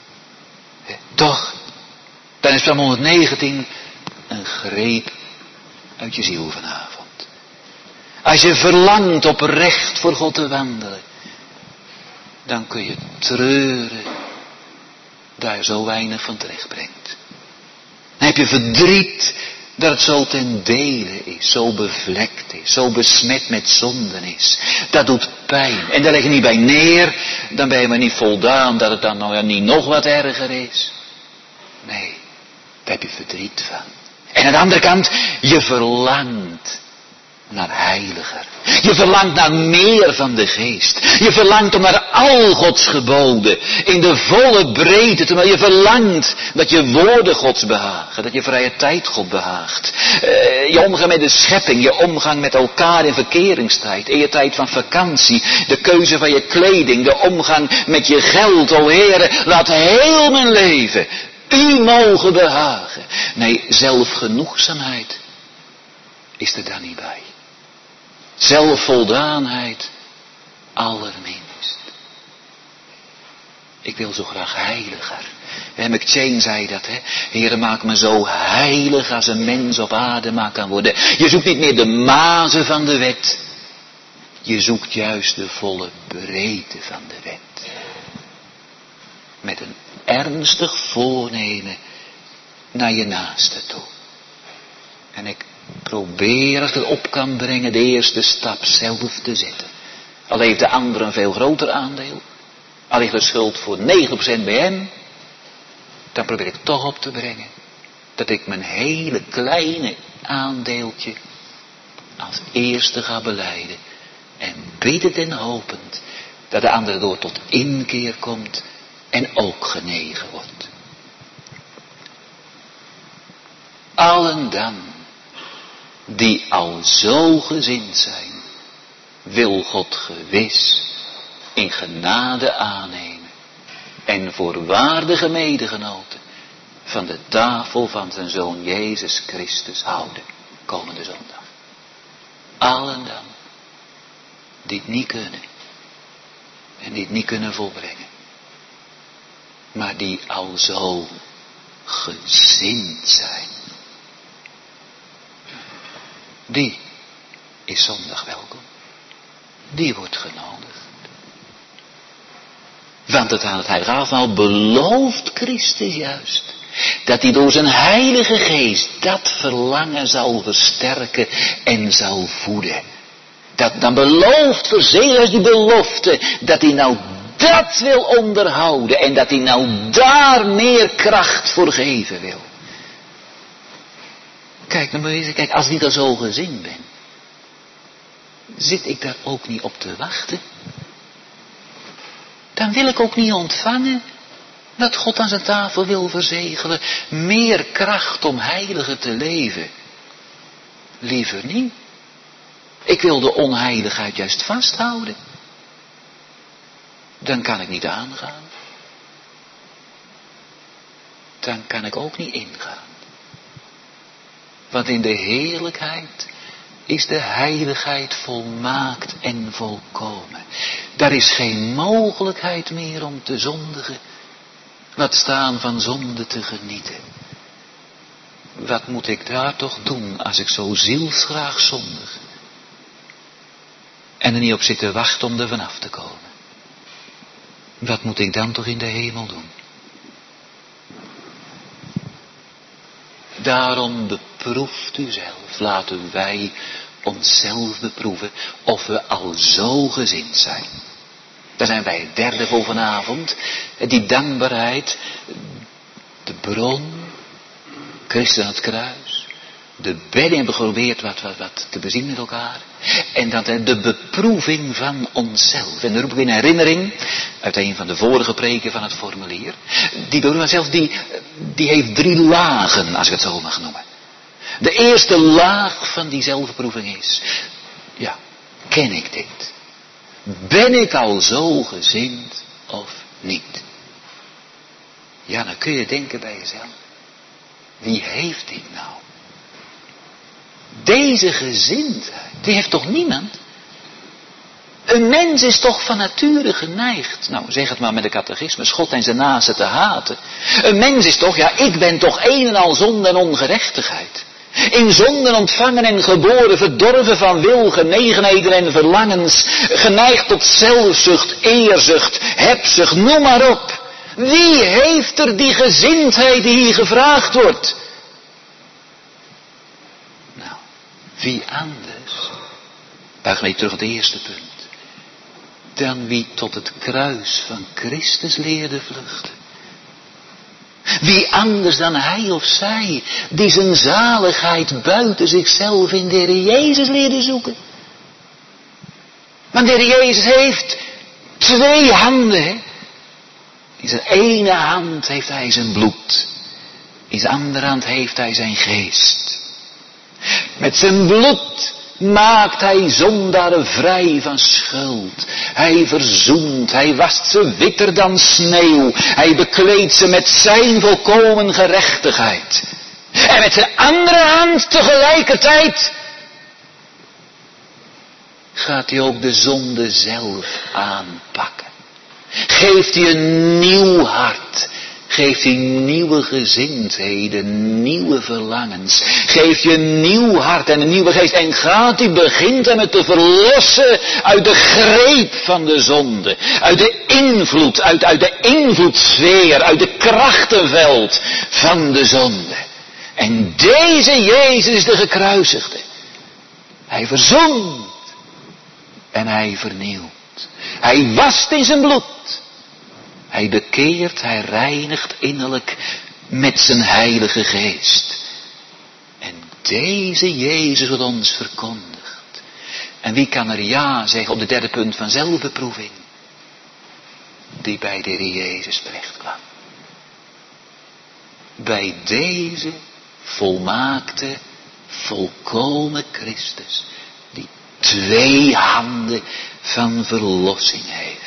Toch, dan is Psalm 119 een greep uit je ziel vanavond. Als je verlangt oprecht voor God te wandelen, dan kun je treuren daar zo weinig van terecht brengt. Dan heb je verdriet dat het zo ten dele is, zo bevlekt is, zo besmet met zonden is. Dat doet pijn. En daar leg je niet bij neer, dan ben je maar niet voldaan dat het dan nou niet nog wat erger is. Nee, daar heb je verdriet van. En aan de andere kant, je verlangt naar heiliger. Je verlangt naar meer van de geest. Je verlangt om naar al Gods geboden in de volle breedte. Terwijl je verlangt dat je woorden Gods behagen. Dat je vrije tijd God behaagt. Je omgang met de schepping. Je omgang met elkaar in verkeringstijd. In je tijd van vakantie. De keuze van je kleding. De omgang met je geld. O Heere, laat heel mijn leven u mogen behagen. Nee, zelfgenoegzaamheid is er dan niet bij. Zelfvoldaanheid allerminst. Ik wil zo graag heiliger. McChain zei dat, hè. Heere, maak me zo heilig als een mens op aarde maar kan worden. Je zoekt niet meer de mazen van de wet. Je zoekt juist de volle breedte van de wet. Met een ernstig voornemen naar je naaste toe. En ik probeer, als ik het op kan brengen, de eerste stap zelf te zetten. Al heeft de ander een veel groter aandeel. Al ligt de schuld voor 9% bij hem. Dan probeer ik toch op te brengen dat ik mijn hele kleine aandeeltje als eerste ga belijden. En biddend en hopend dat de ander door tot inkeer komt en ook genegen wordt. Allen dan die al zo gezind zijn, wil God gewis in genade aannemen en voor waardige medegenoten van de tafel van zijn Zoon Jezus Christus houden, komende zondag. Allen dan die het niet kunnen en die het niet kunnen volbrengen. maar die al zo gezind zijn. Die is zondag welkom. Die wordt genodigd. Want het aan het heilige avondmaal belooft Christus juist dat hij door zijn heilige geest dat verlangen zal versterken en zal voeden. Dan belooft verzegeld die belofte dat hij nou dat wil onderhouden en dat hij nou daar meer kracht voor geven wil. Kijk, dan moet je eens kijken, als ik al zo gezind ben, zit ik daar ook niet op te wachten? Dan wil ik ook niet ontvangen wat God aan zijn tafel wil verzegelen. Meer kracht om heiliger te leven. Liever niet. Ik wil de onheiligheid juist vasthouden. Dan kan ik niet aangaan. Dan kan ik ook niet ingaan. Want in de heerlijkheid is de heiligheid volmaakt en volkomen. Daar is geen mogelijkheid meer om te zondigen. Laat staan van zonde te genieten. Wat moet ik daar toch doen als ik zo zielsgraag zondig? En er niet op zit te wachten om er vanaf te komen. Wat moet ik dan toch in de hemel doen? Daarom beproeft u zelf. Laten wij onszelf beproeven of we al zo gezind zijn. Daar zijn wij het derde voor vanavond. Die dankbaarheid, de bron, Christus aan het kruis. De bedding hebben geprobeerd wat te bezien met elkaar. En dat de beproeving van onszelf. En dan roep ik in herinnering uit een van de vorige preken van het formulier. Die beproeving van onszelf, die heeft 3 lagen, als ik het zo mag noemen. De eerste laag van die zelfbeproeving is, ja, ken ik dit? Ben ik al zo gezind of niet? Ja, dan kun je denken bij jezelf. Wie heeft dit nou? Deze gezindheid, die heeft toch niemand? Een mens is toch van nature geneigd, nou zeg het maar met de catechismus, God en zijn naaste te haten. Een mens is toch, ja, ik ben toch een en al zonde en ongerechtigheid. In zonden ontvangen en geboren, verdorven van wil, genegenheden en verlangens, geneigd tot zelfzucht, eerzucht, hebzucht, noem maar op. Wie heeft er die gezindheid die hier gevraagd wordt? Nou, wie anders, buig mee terug op het eerste punt, dan wie tot het kruis van Christus leerde vluchten. Wie anders dan hij of zij, die zijn zaligheid buiten zichzelf in de Heer Jezus leerde zoeken. Want de Heer Jezus heeft 2 handen. Hè? In zijn ene hand heeft hij zijn bloed. In zijn andere hand heeft hij zijn geest. Met zijn bloed maakt hij zondaren vrij van schuld. Hij verzoent, hij wast ze witter dan sneeuw. Hij bekleedt ze met zijn volkomen gerechtigheid. En met zijn andere hand tegelijkertijd gaat hij ook de zonde zelf aanpakken. Geeft hij een nieuw hart. Geeft hij nieuwe gezindheden, nieuwe verlangens. Geeft je een nieuw hart en een nieuwe geest. En begint hij met te verlossen uit de greep van de zonde. Uit de invloed, uit de invloedssfeer, uit de krachtenveld van de zonde. En deze Jezus is de gekruisigde. Hij verzoent en hij vernieuwt. Hij wast in zijn bloed. Hij bekeert, hij reinigt innerlijk met zijn heilige geest. En deze Jezus wordt ons verkondigd. En wie kan er ja zeggen op de derde punt van zelfbeproeving? Die bij de Heer Jezus terecht kwam. Bij deze volmaakte, volkomen Christus. Die 2 handen van verlossing heeft.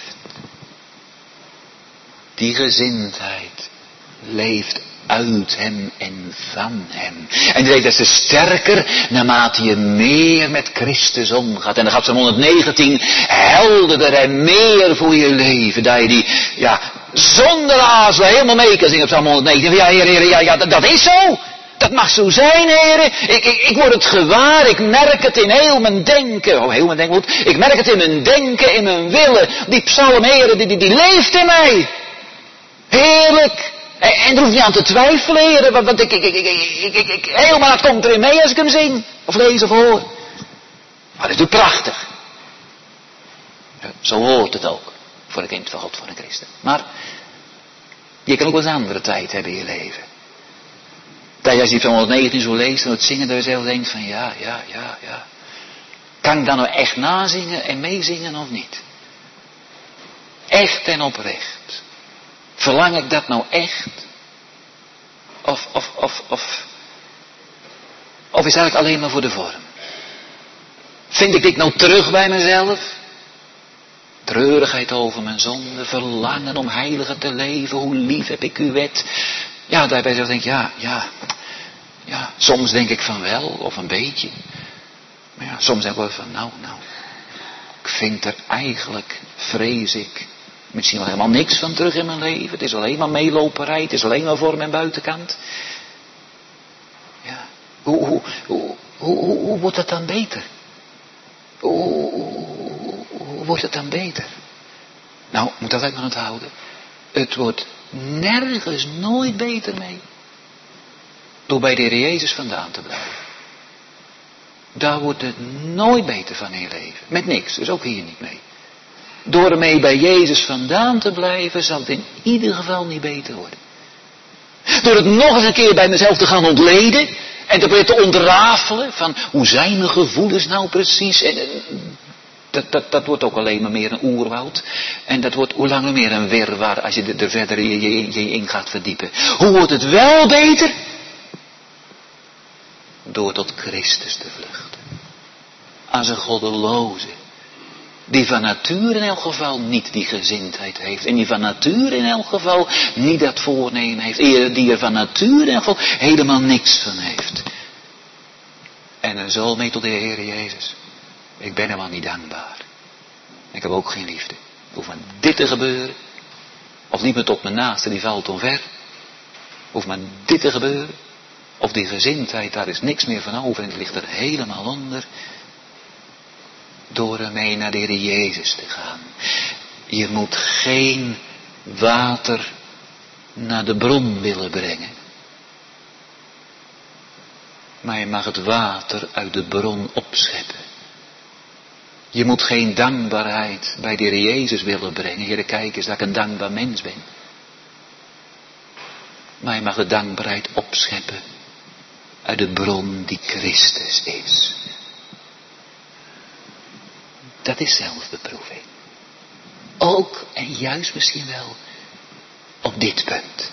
Die gezindheid leeft uit hem en van hem. En die leeft des te sterker naarmate je meer met Christus omgaat. En dan gaat Psalm 119 helderder en meer voor je leven. Dat je die zonder aarzelen helemaal mee kan zingen op Psalm 119. Ja, Heer, ja, dat is zo. Dat mag zo zijn, heren. Ik word het gewaar. Ik merk het in heel mijn denken. Oh, heel mijn denken. Ik merk het in mijn denken, in mijn willen. Die psalm, heren, die leeft in mij. Heerlijk. En er hoef je aan te twijfelen, heren. Want helemaal het komt erin mee als ik hem zing. Of lees of hoor. Maar dat is prachtig. Zo hoort het ook. Voor een kind van God, voor een christen. Maar je kan ook wel eens een andere tijd hebben in je leven. Dat als je Psalm 119 zo leest en het zingen, dat je zelf denkt van ja. Kan ik dan nou echt nazingen en meezingen of niet? Echt en oprecht. Verlang ik dat nou echt? Of is het eigenlijk alleen maar voor de vorm? Vind ik dit nou terug bij mezelf? Treurigheid over mijn zonde, verlangen om heiliger te leven, hoe lief heb ik uw wet. Ja, daarbij denk ik, ja, soms denk ik van wel, of een beetje. Maar ja, soms denk ik wel van, nou, ik vind er eigenlijk, vrees ik, misschien wel helemaal niks van terug in mijn leven. Het is alleen maar meeloperij, het is alleen maar vorm en buitenkant. Ja, hoe wordt het dan beter? Hoe wordt het dan beter? Nou, moet dat ook maar onthouden. Het wordt nergens nooit beter mee. Door bij de Heer Jezus vandaan te blijven. Daar wordt het nooit beter van in je leven. Met niks, dus ook hier niet mee. Door ermee bij Jezus vandaan te blijven, zal het in ieder geval niet beter worden. Door het nog eens een keer bij mezelf te gaan ontleden. En te proberen te ontrafelen van hoe zijn mijn gevoelens nou precies. En dat wordt ook alleen maar meer een oerwoud. En dat wordt hoe langer meer een wirwar als je er verder je in gaat verdiepen. Hoe wordt het wel beter? Door tot Christus te vluchten. Als een goddeloze. Die van nature in elk geval niet die gezindheid heeft. En die van nature in elk geval niet dat voornemen heeft. Die er van nature in elk geval helemaal niks van heeft. En dan zo mee tot de Heer Jezus. Ik ben helemaal niet dankbaar. Ik heb ook geen liefde. Hoeft maar dit te gebeuren. Of niet meer tot mijn naaste, die valt omver. Hoeft maar dit te gebeuren. Of die gezindheid, daar is niks meer van over en het ligt er helemaal onder. Door ermee naar de Heer Jezus te gaan. Je moet geen water naar de bron willen brengen. Maar je mag het water uit de bron opscheppen. Je moet geen dankbaarheid bij de Heer Jezus willen brengen. Heer, kijk eens dat ik een dankbaar mens ben. Maar je mag de dankbaarheid opscheppen uit de bron die Christus is. Dat is zelfbeproeving. Ook en juist misschien wel op dit punt.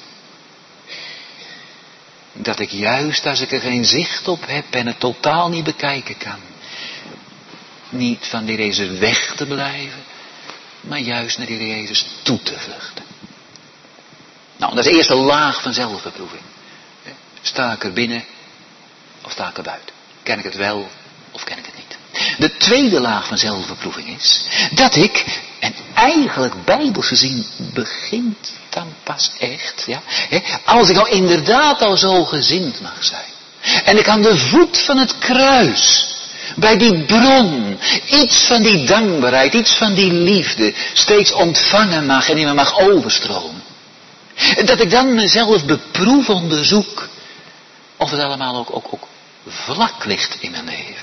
Dat ik juist als ik er geen zicht op heb en het totaal niet bekijken kan. Niet van de Heer Jezus weg te blijven. Maar juist naar de Heer Jezus toe te vluchten. Nou, dat is de eerste laag van zelfbeproeving. Sta ik er binnen of sta ik er buiten? Ken ik het wel of ken ik het niet? De tweede laag van zelfbeproeving is dat ik, en eigenlijk bijbels gezien begint dan pas echt, ja, als ik nou inderdaad al zo gezind mag zijn. En ik aan de voet van het kruis, bij die bron, iets van die dankbaarheid, iets van die liefde, steeds ontvangen mag en in me mag overstromen. Dat ik dan mezelf beproef, onderzoek, of het allemaal ook vlak ligt in mijn leven.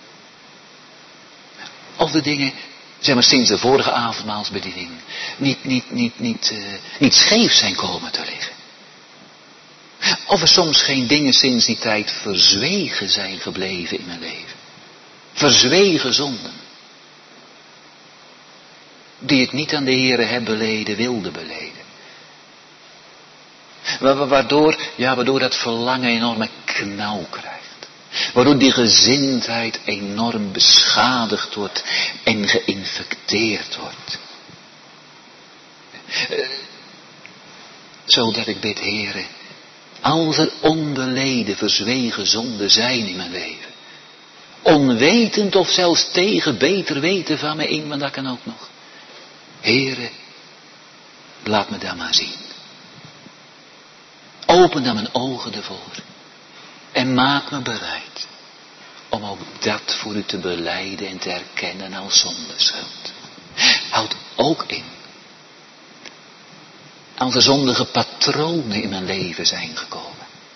Of de dingen, zeg maar sinds de vorige avondmaalsbediening, niet scheef zijn komen te liggen. Of er soms geen dingen sinds die tijd verzwegen zijn gebleven in mijn leven. Verzwegen zonden. Die ik niet aan de Heere heb beleden, wilde beleden. Waardoor dat verlangen enorme knauw krijgt. Waardoor die gezindheid enorm beschadigd wordt en geïnfecteerd wordt. Zodat ik bid, Heere, als er onbeleden verzwegen zonden zijn in mijn leven. Onwetend of zelfs tegen beter weten van me in, want dat kan ook nog. Heere, Laat me dat maar zien. Open dan mijn ogen ervoor. En maak me bereid om ook dat voor u te belijden en te erkennen als zondeschuld. Houd ook in. Als er zondige patronen in mijn leven zijn gekomen.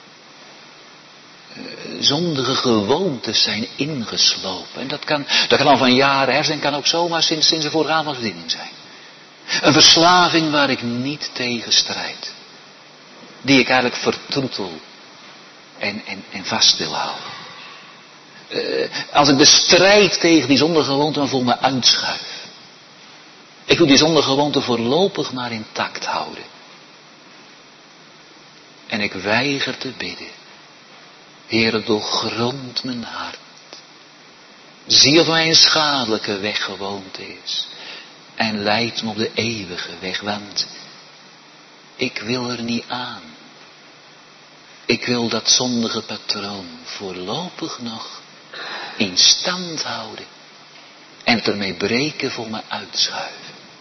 Zondige gewoontes zijn ingeslopen. En dat kan al van jaren her zijn, kan ook zomaar sinds de voorgaande bediening zijn. Een verslaving waar ik niet tegen strijd. Die ik eigenlijk vertroetel en vast wil houden. Als ik de strijd tegen die zondige gewoonte voor me uitschuif. Ik wil die zondige gewoonte voorlopig maar intact houden. En ik weiger te bidden. Heere, doorgrond mijn hart. Zie of mij een schadelijke weggewoonte is. En leid me op de eeuwige weg, want ik wil er niet aan. Ik wil dat zondige patroon voorlopig nog in stand houden. En het ermee breken voor me uitschuiven.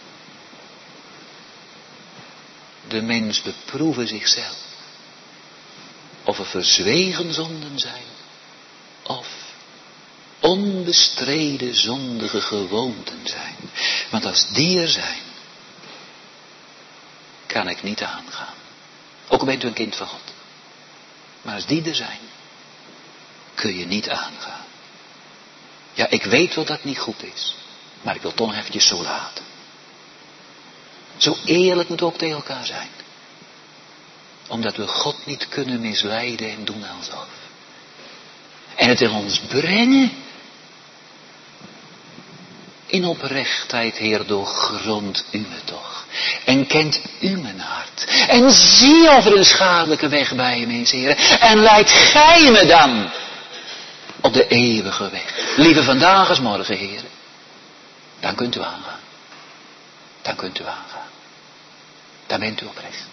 De mens beproeven zichzelf. Of er verzwegen zonden zijn. Of onbestreden zondige gewoonten zijn. Want als die er zijn, kan ik niet aangaan. Ook al bent u een kind van God. Maar als die er zijn, kun je niet aangaan. Ja, ik weet wel dat het niet goed is. Maar ik wil toch nog eventjes zo laten. Zo eerlijk moeten we ook tegen elkaar zijn. Omdat we God niet kunnen misleiden en doen alsof. En het in ons brengen. In oprechtheid, Heer, doorgrond u me toch. En kent u mijn hart. En zie of er een schadelijke weg bij me is, Heer. En leid gij me dan op de eeuwige weg. Liever vandaag als morgen, Heer. Dan kunt u aangaan. Dan kunt u aangaan. Dan bent u oprecht.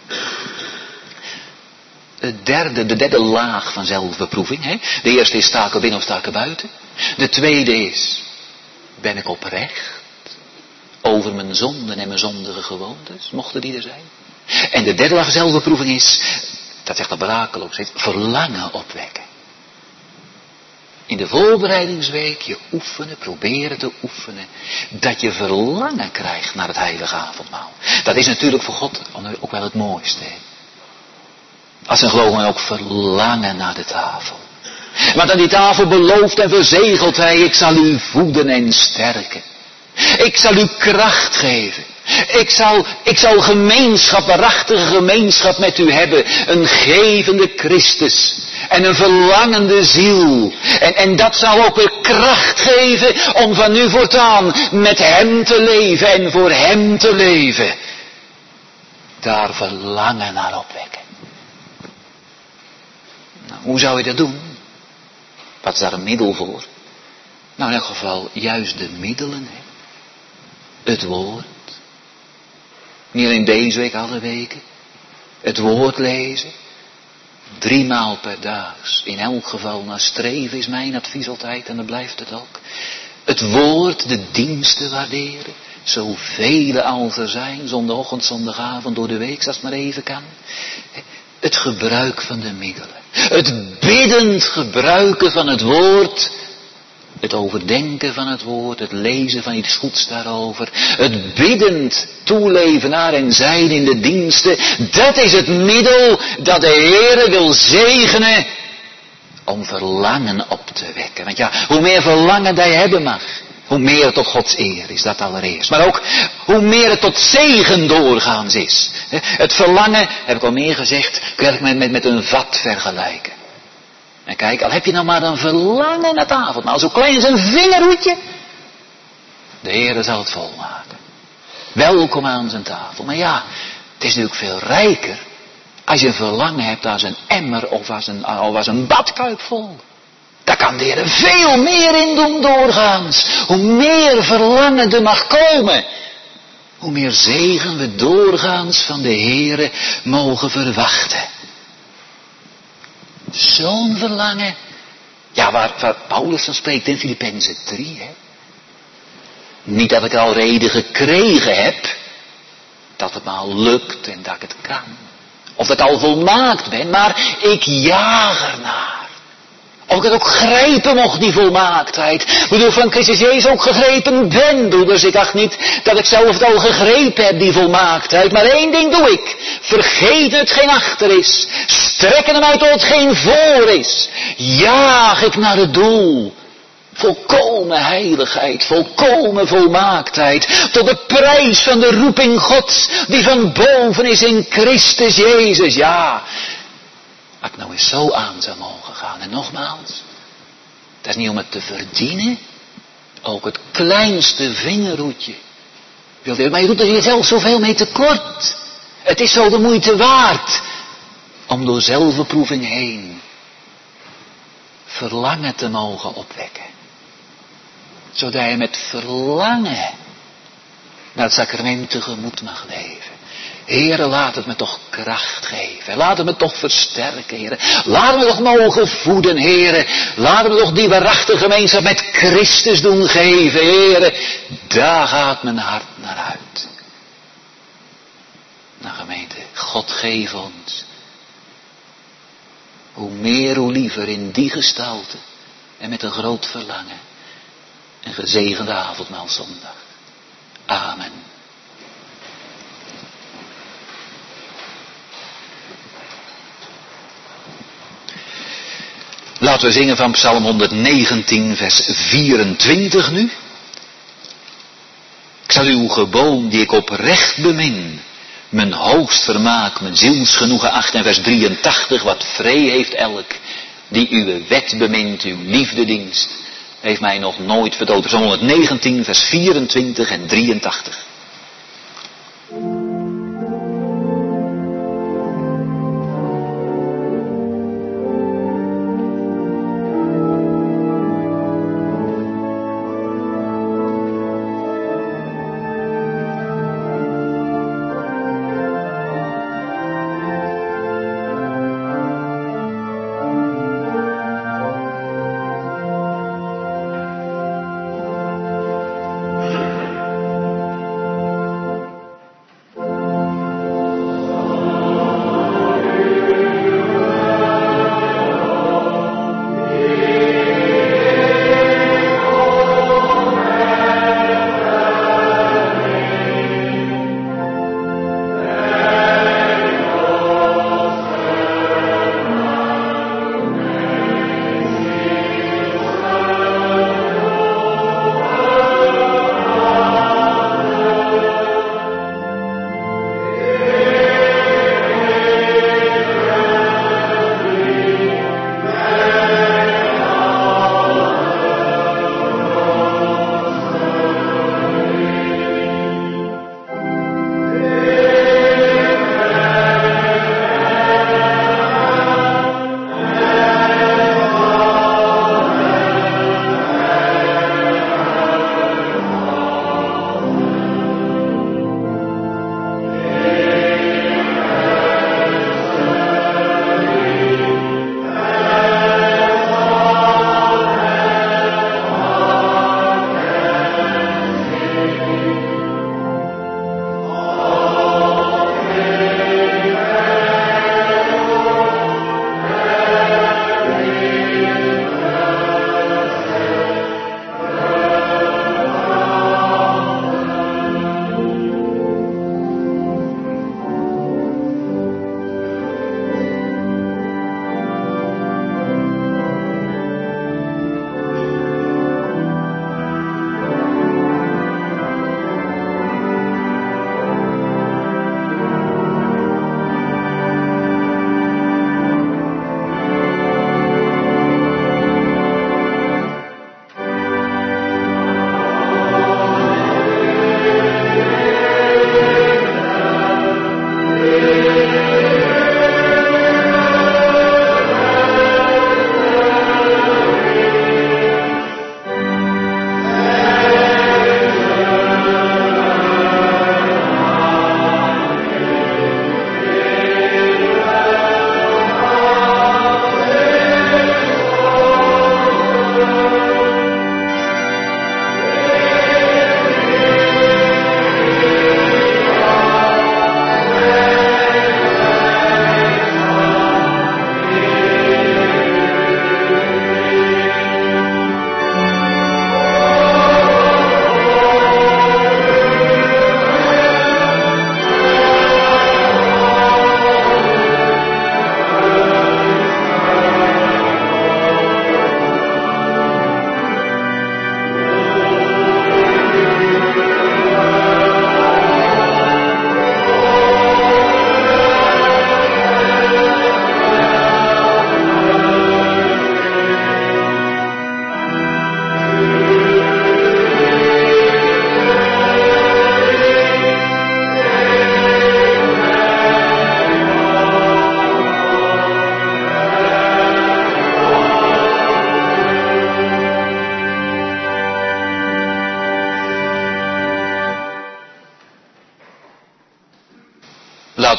De derde laag van zelfbeproeving. Hè? De eerste is sta ik er binnen of sta ik er buiten. De tweede is, ben ik oprecht over mijn zonden en mijn zondige gewoontes, mochten die er zijn. En de derde laag van zelfbeproeving is, dat zegt de Brakel ook steeds, verlangen opwekken. In de voorbereidingsweek je oefenen, proberen te oefenen, dat je verlangen krijgt naar het heilige avondmaal. Dat is natuurlijk voor God ook wel het mooiste. Hè? Als een gelovige ook verlangen naar de tafel. Want aan die tafel belooft en verzegelt hij, ik zal u voeden en sterken. Ik zal u kracht geven. Ik zal gemeenschap, waarachtige gemeenschap met u hebben. Een gevende Christus. En een verlangende ziel. En dat zal ook weer kracht geven om van nu voortaan met hem te leven en voor hem te leven. Daar verlangen naar opwekken. Nou, hoe zou je dat doen? Wat is daar een middel voor? Nou, in elk geval juist de middelen. Hè? Het woord. Niet alleen deze week, alle weken. Het woord lezen. 3 maal per dag. In elk geval naar streven is mijn advies altijd. En dan blijft het ook. Het woord, de diensten waarderen. Zoveel als er zijn. Zondagochtend, zondagavond, door de week, als het maar even kan. Het gebruik van de middelen. Het biddend gebruiken van het woord. Het overdenken van het woord. Het lezen van iets goeds daarover. Het biddend toeleven naar en zijn in de diensten. Dat is het middel dat de Heere wil zegenen. Om verlangen op te wekken. Want ja, hoe meer verlangen dat je hebben mag. Hoe meer het tot Gods eer is, dat allereerst. Maar ook hoe meer het tot zegen doorgaans is. Het verlangen, heb ik al meer gezegd, kun je met een vat vergelijken. En kijk, al heb je nou maar een verlangen naar tafel. Nou, zo klein als een vingerhoedje. De Heere zal het volmaken. Welkom aan zijn tafel. Maar ja, het is natuurlijk veel rijker. Als je een verlangen hebt als een emmer of als een badkuip vol. Daar kan de Heer veel meer in doen doorgaans. Hoe meer verlangen er mag komen. Hoe meer zegen we doorgaans van de Heere mogen verwachten. Zo'n verlangen. Ja, waar Paulus van spreekt in Filippenzen 3. Hè? Niet dat ik al reden gekregen heb. dat het me al lukt en dat ik het kan. Of dat ik al volmaakt ben, maar ik jaag ernaar. Of ik het ook grijpen mocht, die volmaaktheid. Waardoor van Christus Jezus ook gegrepen ben, broeders. Ik dacht niet dat ik zelf het al gegrepen heb, die volmaaktheid. Maar één ding doe ik. Vergeet hetgeen achter is. Strekken hem uit tot hetgeen voor is. Jaag ik naar het doel. Volkomen heiligheid, volkomen volmaaktheid. Tot de prijs van de roeping Gods, die van boven is in Christus Jezus. Ja, als ik nou eens zo aan zou mogen gaan. En nogmaals, het is niet om het te verdienen. Ook het kleinste vingerhoedje. Maar je doet er jezelf zoveel mee tekort. Het is zo de moeite waard. Om door zelfbeproeving heen verlangen te mogen opwekken. Zodat je met verlangen naar het sacrament tegemoet mag leven. Heere, laat het me toch kracht geven. Laat het me toch versterken, Heere. Laat me toch mogen voeden, Heere. Laat me toch die waarachtige gemeenschap met Christus doen geven, Heere. Daar gaat mijn hart naar uit. Nou gemeente, God geef ons. Hoe meer, hoe liever in die gestalte. En met een groot verlangen. Een gezegende avondmaalzondag. Amen. Laten we zingen van Psalm 119, vers 24 nu. Ik zal uw geboom, die ik oprecht bemin, mijn hoogst vermaak, mijn zielsgenoegen acht. En vers 83, wat vree heeft elk, die uw wet bemint, uw liefdedienst, heeft mij nog nooit verdood. Psalm 119, vers 24 en 83.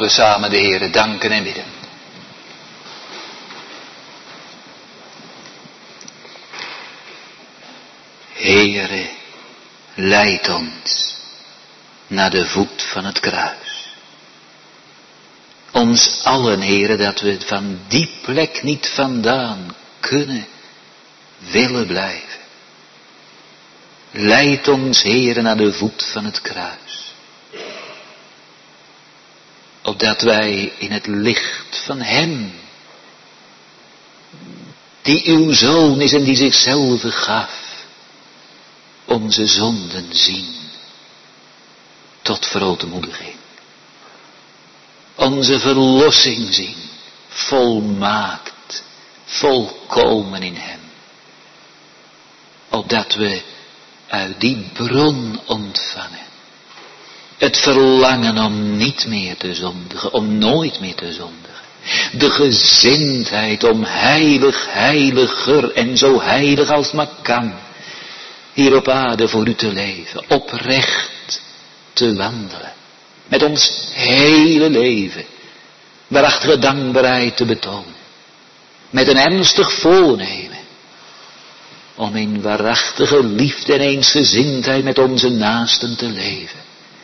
Laten we samen de Heere danken en bidden. Heere, leid ons naar de voet van het kruis. Ons allen, Heere, dat we van die plek niet vandaan kunnen, willen blijven. Leid ons, Heere, naar de voet van het kruis. Opdat wij in het licht van Hem, die uw Zoon is en die zichzelf gaf, onze zonden zien, tot verootmoediging. Onze verlossing zien, volmaakt, volkomen in Hem. Opdat we uit die bron ontvangen het verlangen om niet meer te zondigen, om nooit meer te zondigen. De gezindheid om heilig, heiliger en zo heilig als maar kan, hier op aarde voor u te leven, oprecht te wandelen, met ons hele leven, waarachtige dankbaarheid te betonen, met een ernstig voornemen, om in waarachtige liefde en eensgezindheid met onze naasten te leven.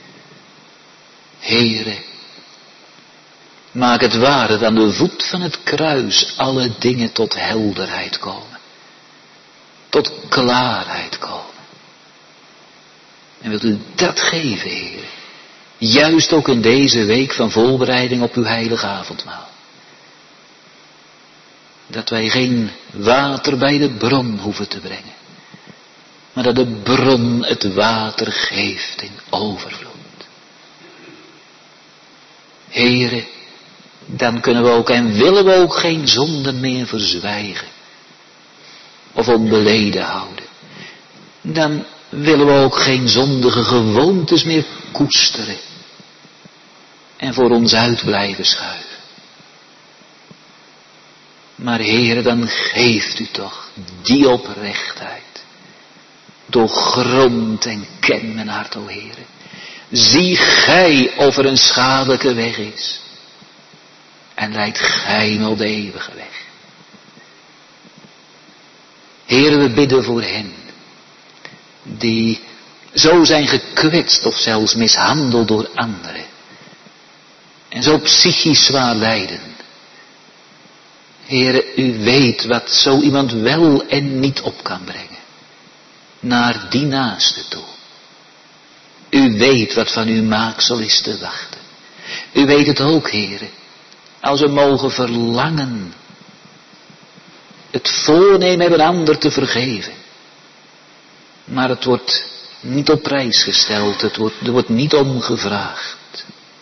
Heere, maak het waar dat aan de voet van het kruis alle dingen tot helderheid komen, tot klaarheid komen. En wilt u dat geven, Heere, juist ook in deze week van voorbereiding op uw heilige avondmaal. Dat wij geen water bij de bron hoeven te brengen, maar dat de bron het water geeft in overvloed. Heere, dan kunnen we ook en willen we ook geen zonden meer verzwijgen of onbeleden houden. Dan willen we ook geen zondige gewoontes meer koesteren en voor ons uit blijven schuiven. Maar Heere, dan geeft u toch die oprechtheid. Doorgrond en ken mijn hart, o Heere. Zie gij of er een schadelijke weg is. En leid gij me op de eeuwige weg. Heere, we bidden voor hen die zo zijn gekwetst of zelfs mishandeld door anderen. En zo psychisch zwaar lijden. Heere, u weet wat zo iemand wel en niet op kan brengen. Naar die naaste toe. U weet wat van uw maaksel is te wachten. U weet het ook, Heere. Als we mogen verlangen. Het voornemen hebben een ander te vergeven. Maar het wordt niet op prijs gesteld. Er wordt niet om gevraagd.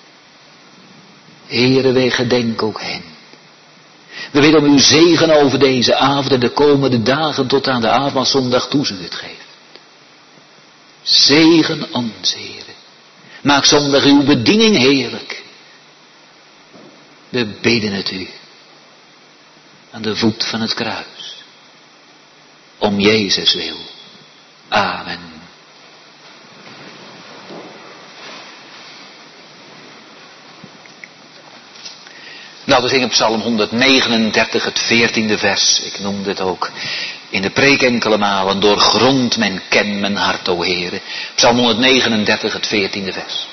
Heere, wij gedenken ook hen. We willen om uw zegen over deze avond en de komende dagen tot aan de avondzondag toe u het geeft. Zegen ons, Heere. Maak zondag uw bediening heerlijk. We bidden het u. Aan de voet van het kruis. Om Jezus wil. Amen. Nou, we zingen Psalm 139, het 14e vers. Ik noemde het ook in de preek enkele malen. Doorgrond men ken mijn hart, o Heere. Psalm 139, het 14e vers.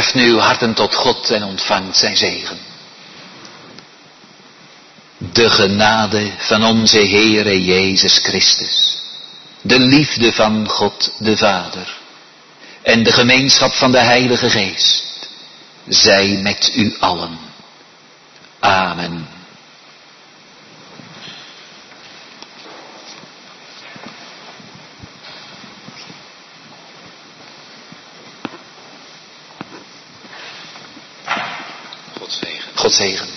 Verheft nu uw harten tot God en ontvangt zijn zegen. De genade van onze Heere Jezus Christus, de liefde van God de Vader en de gemeenschap van de Heilige Geest, zij met u allen. Amen. God zegen.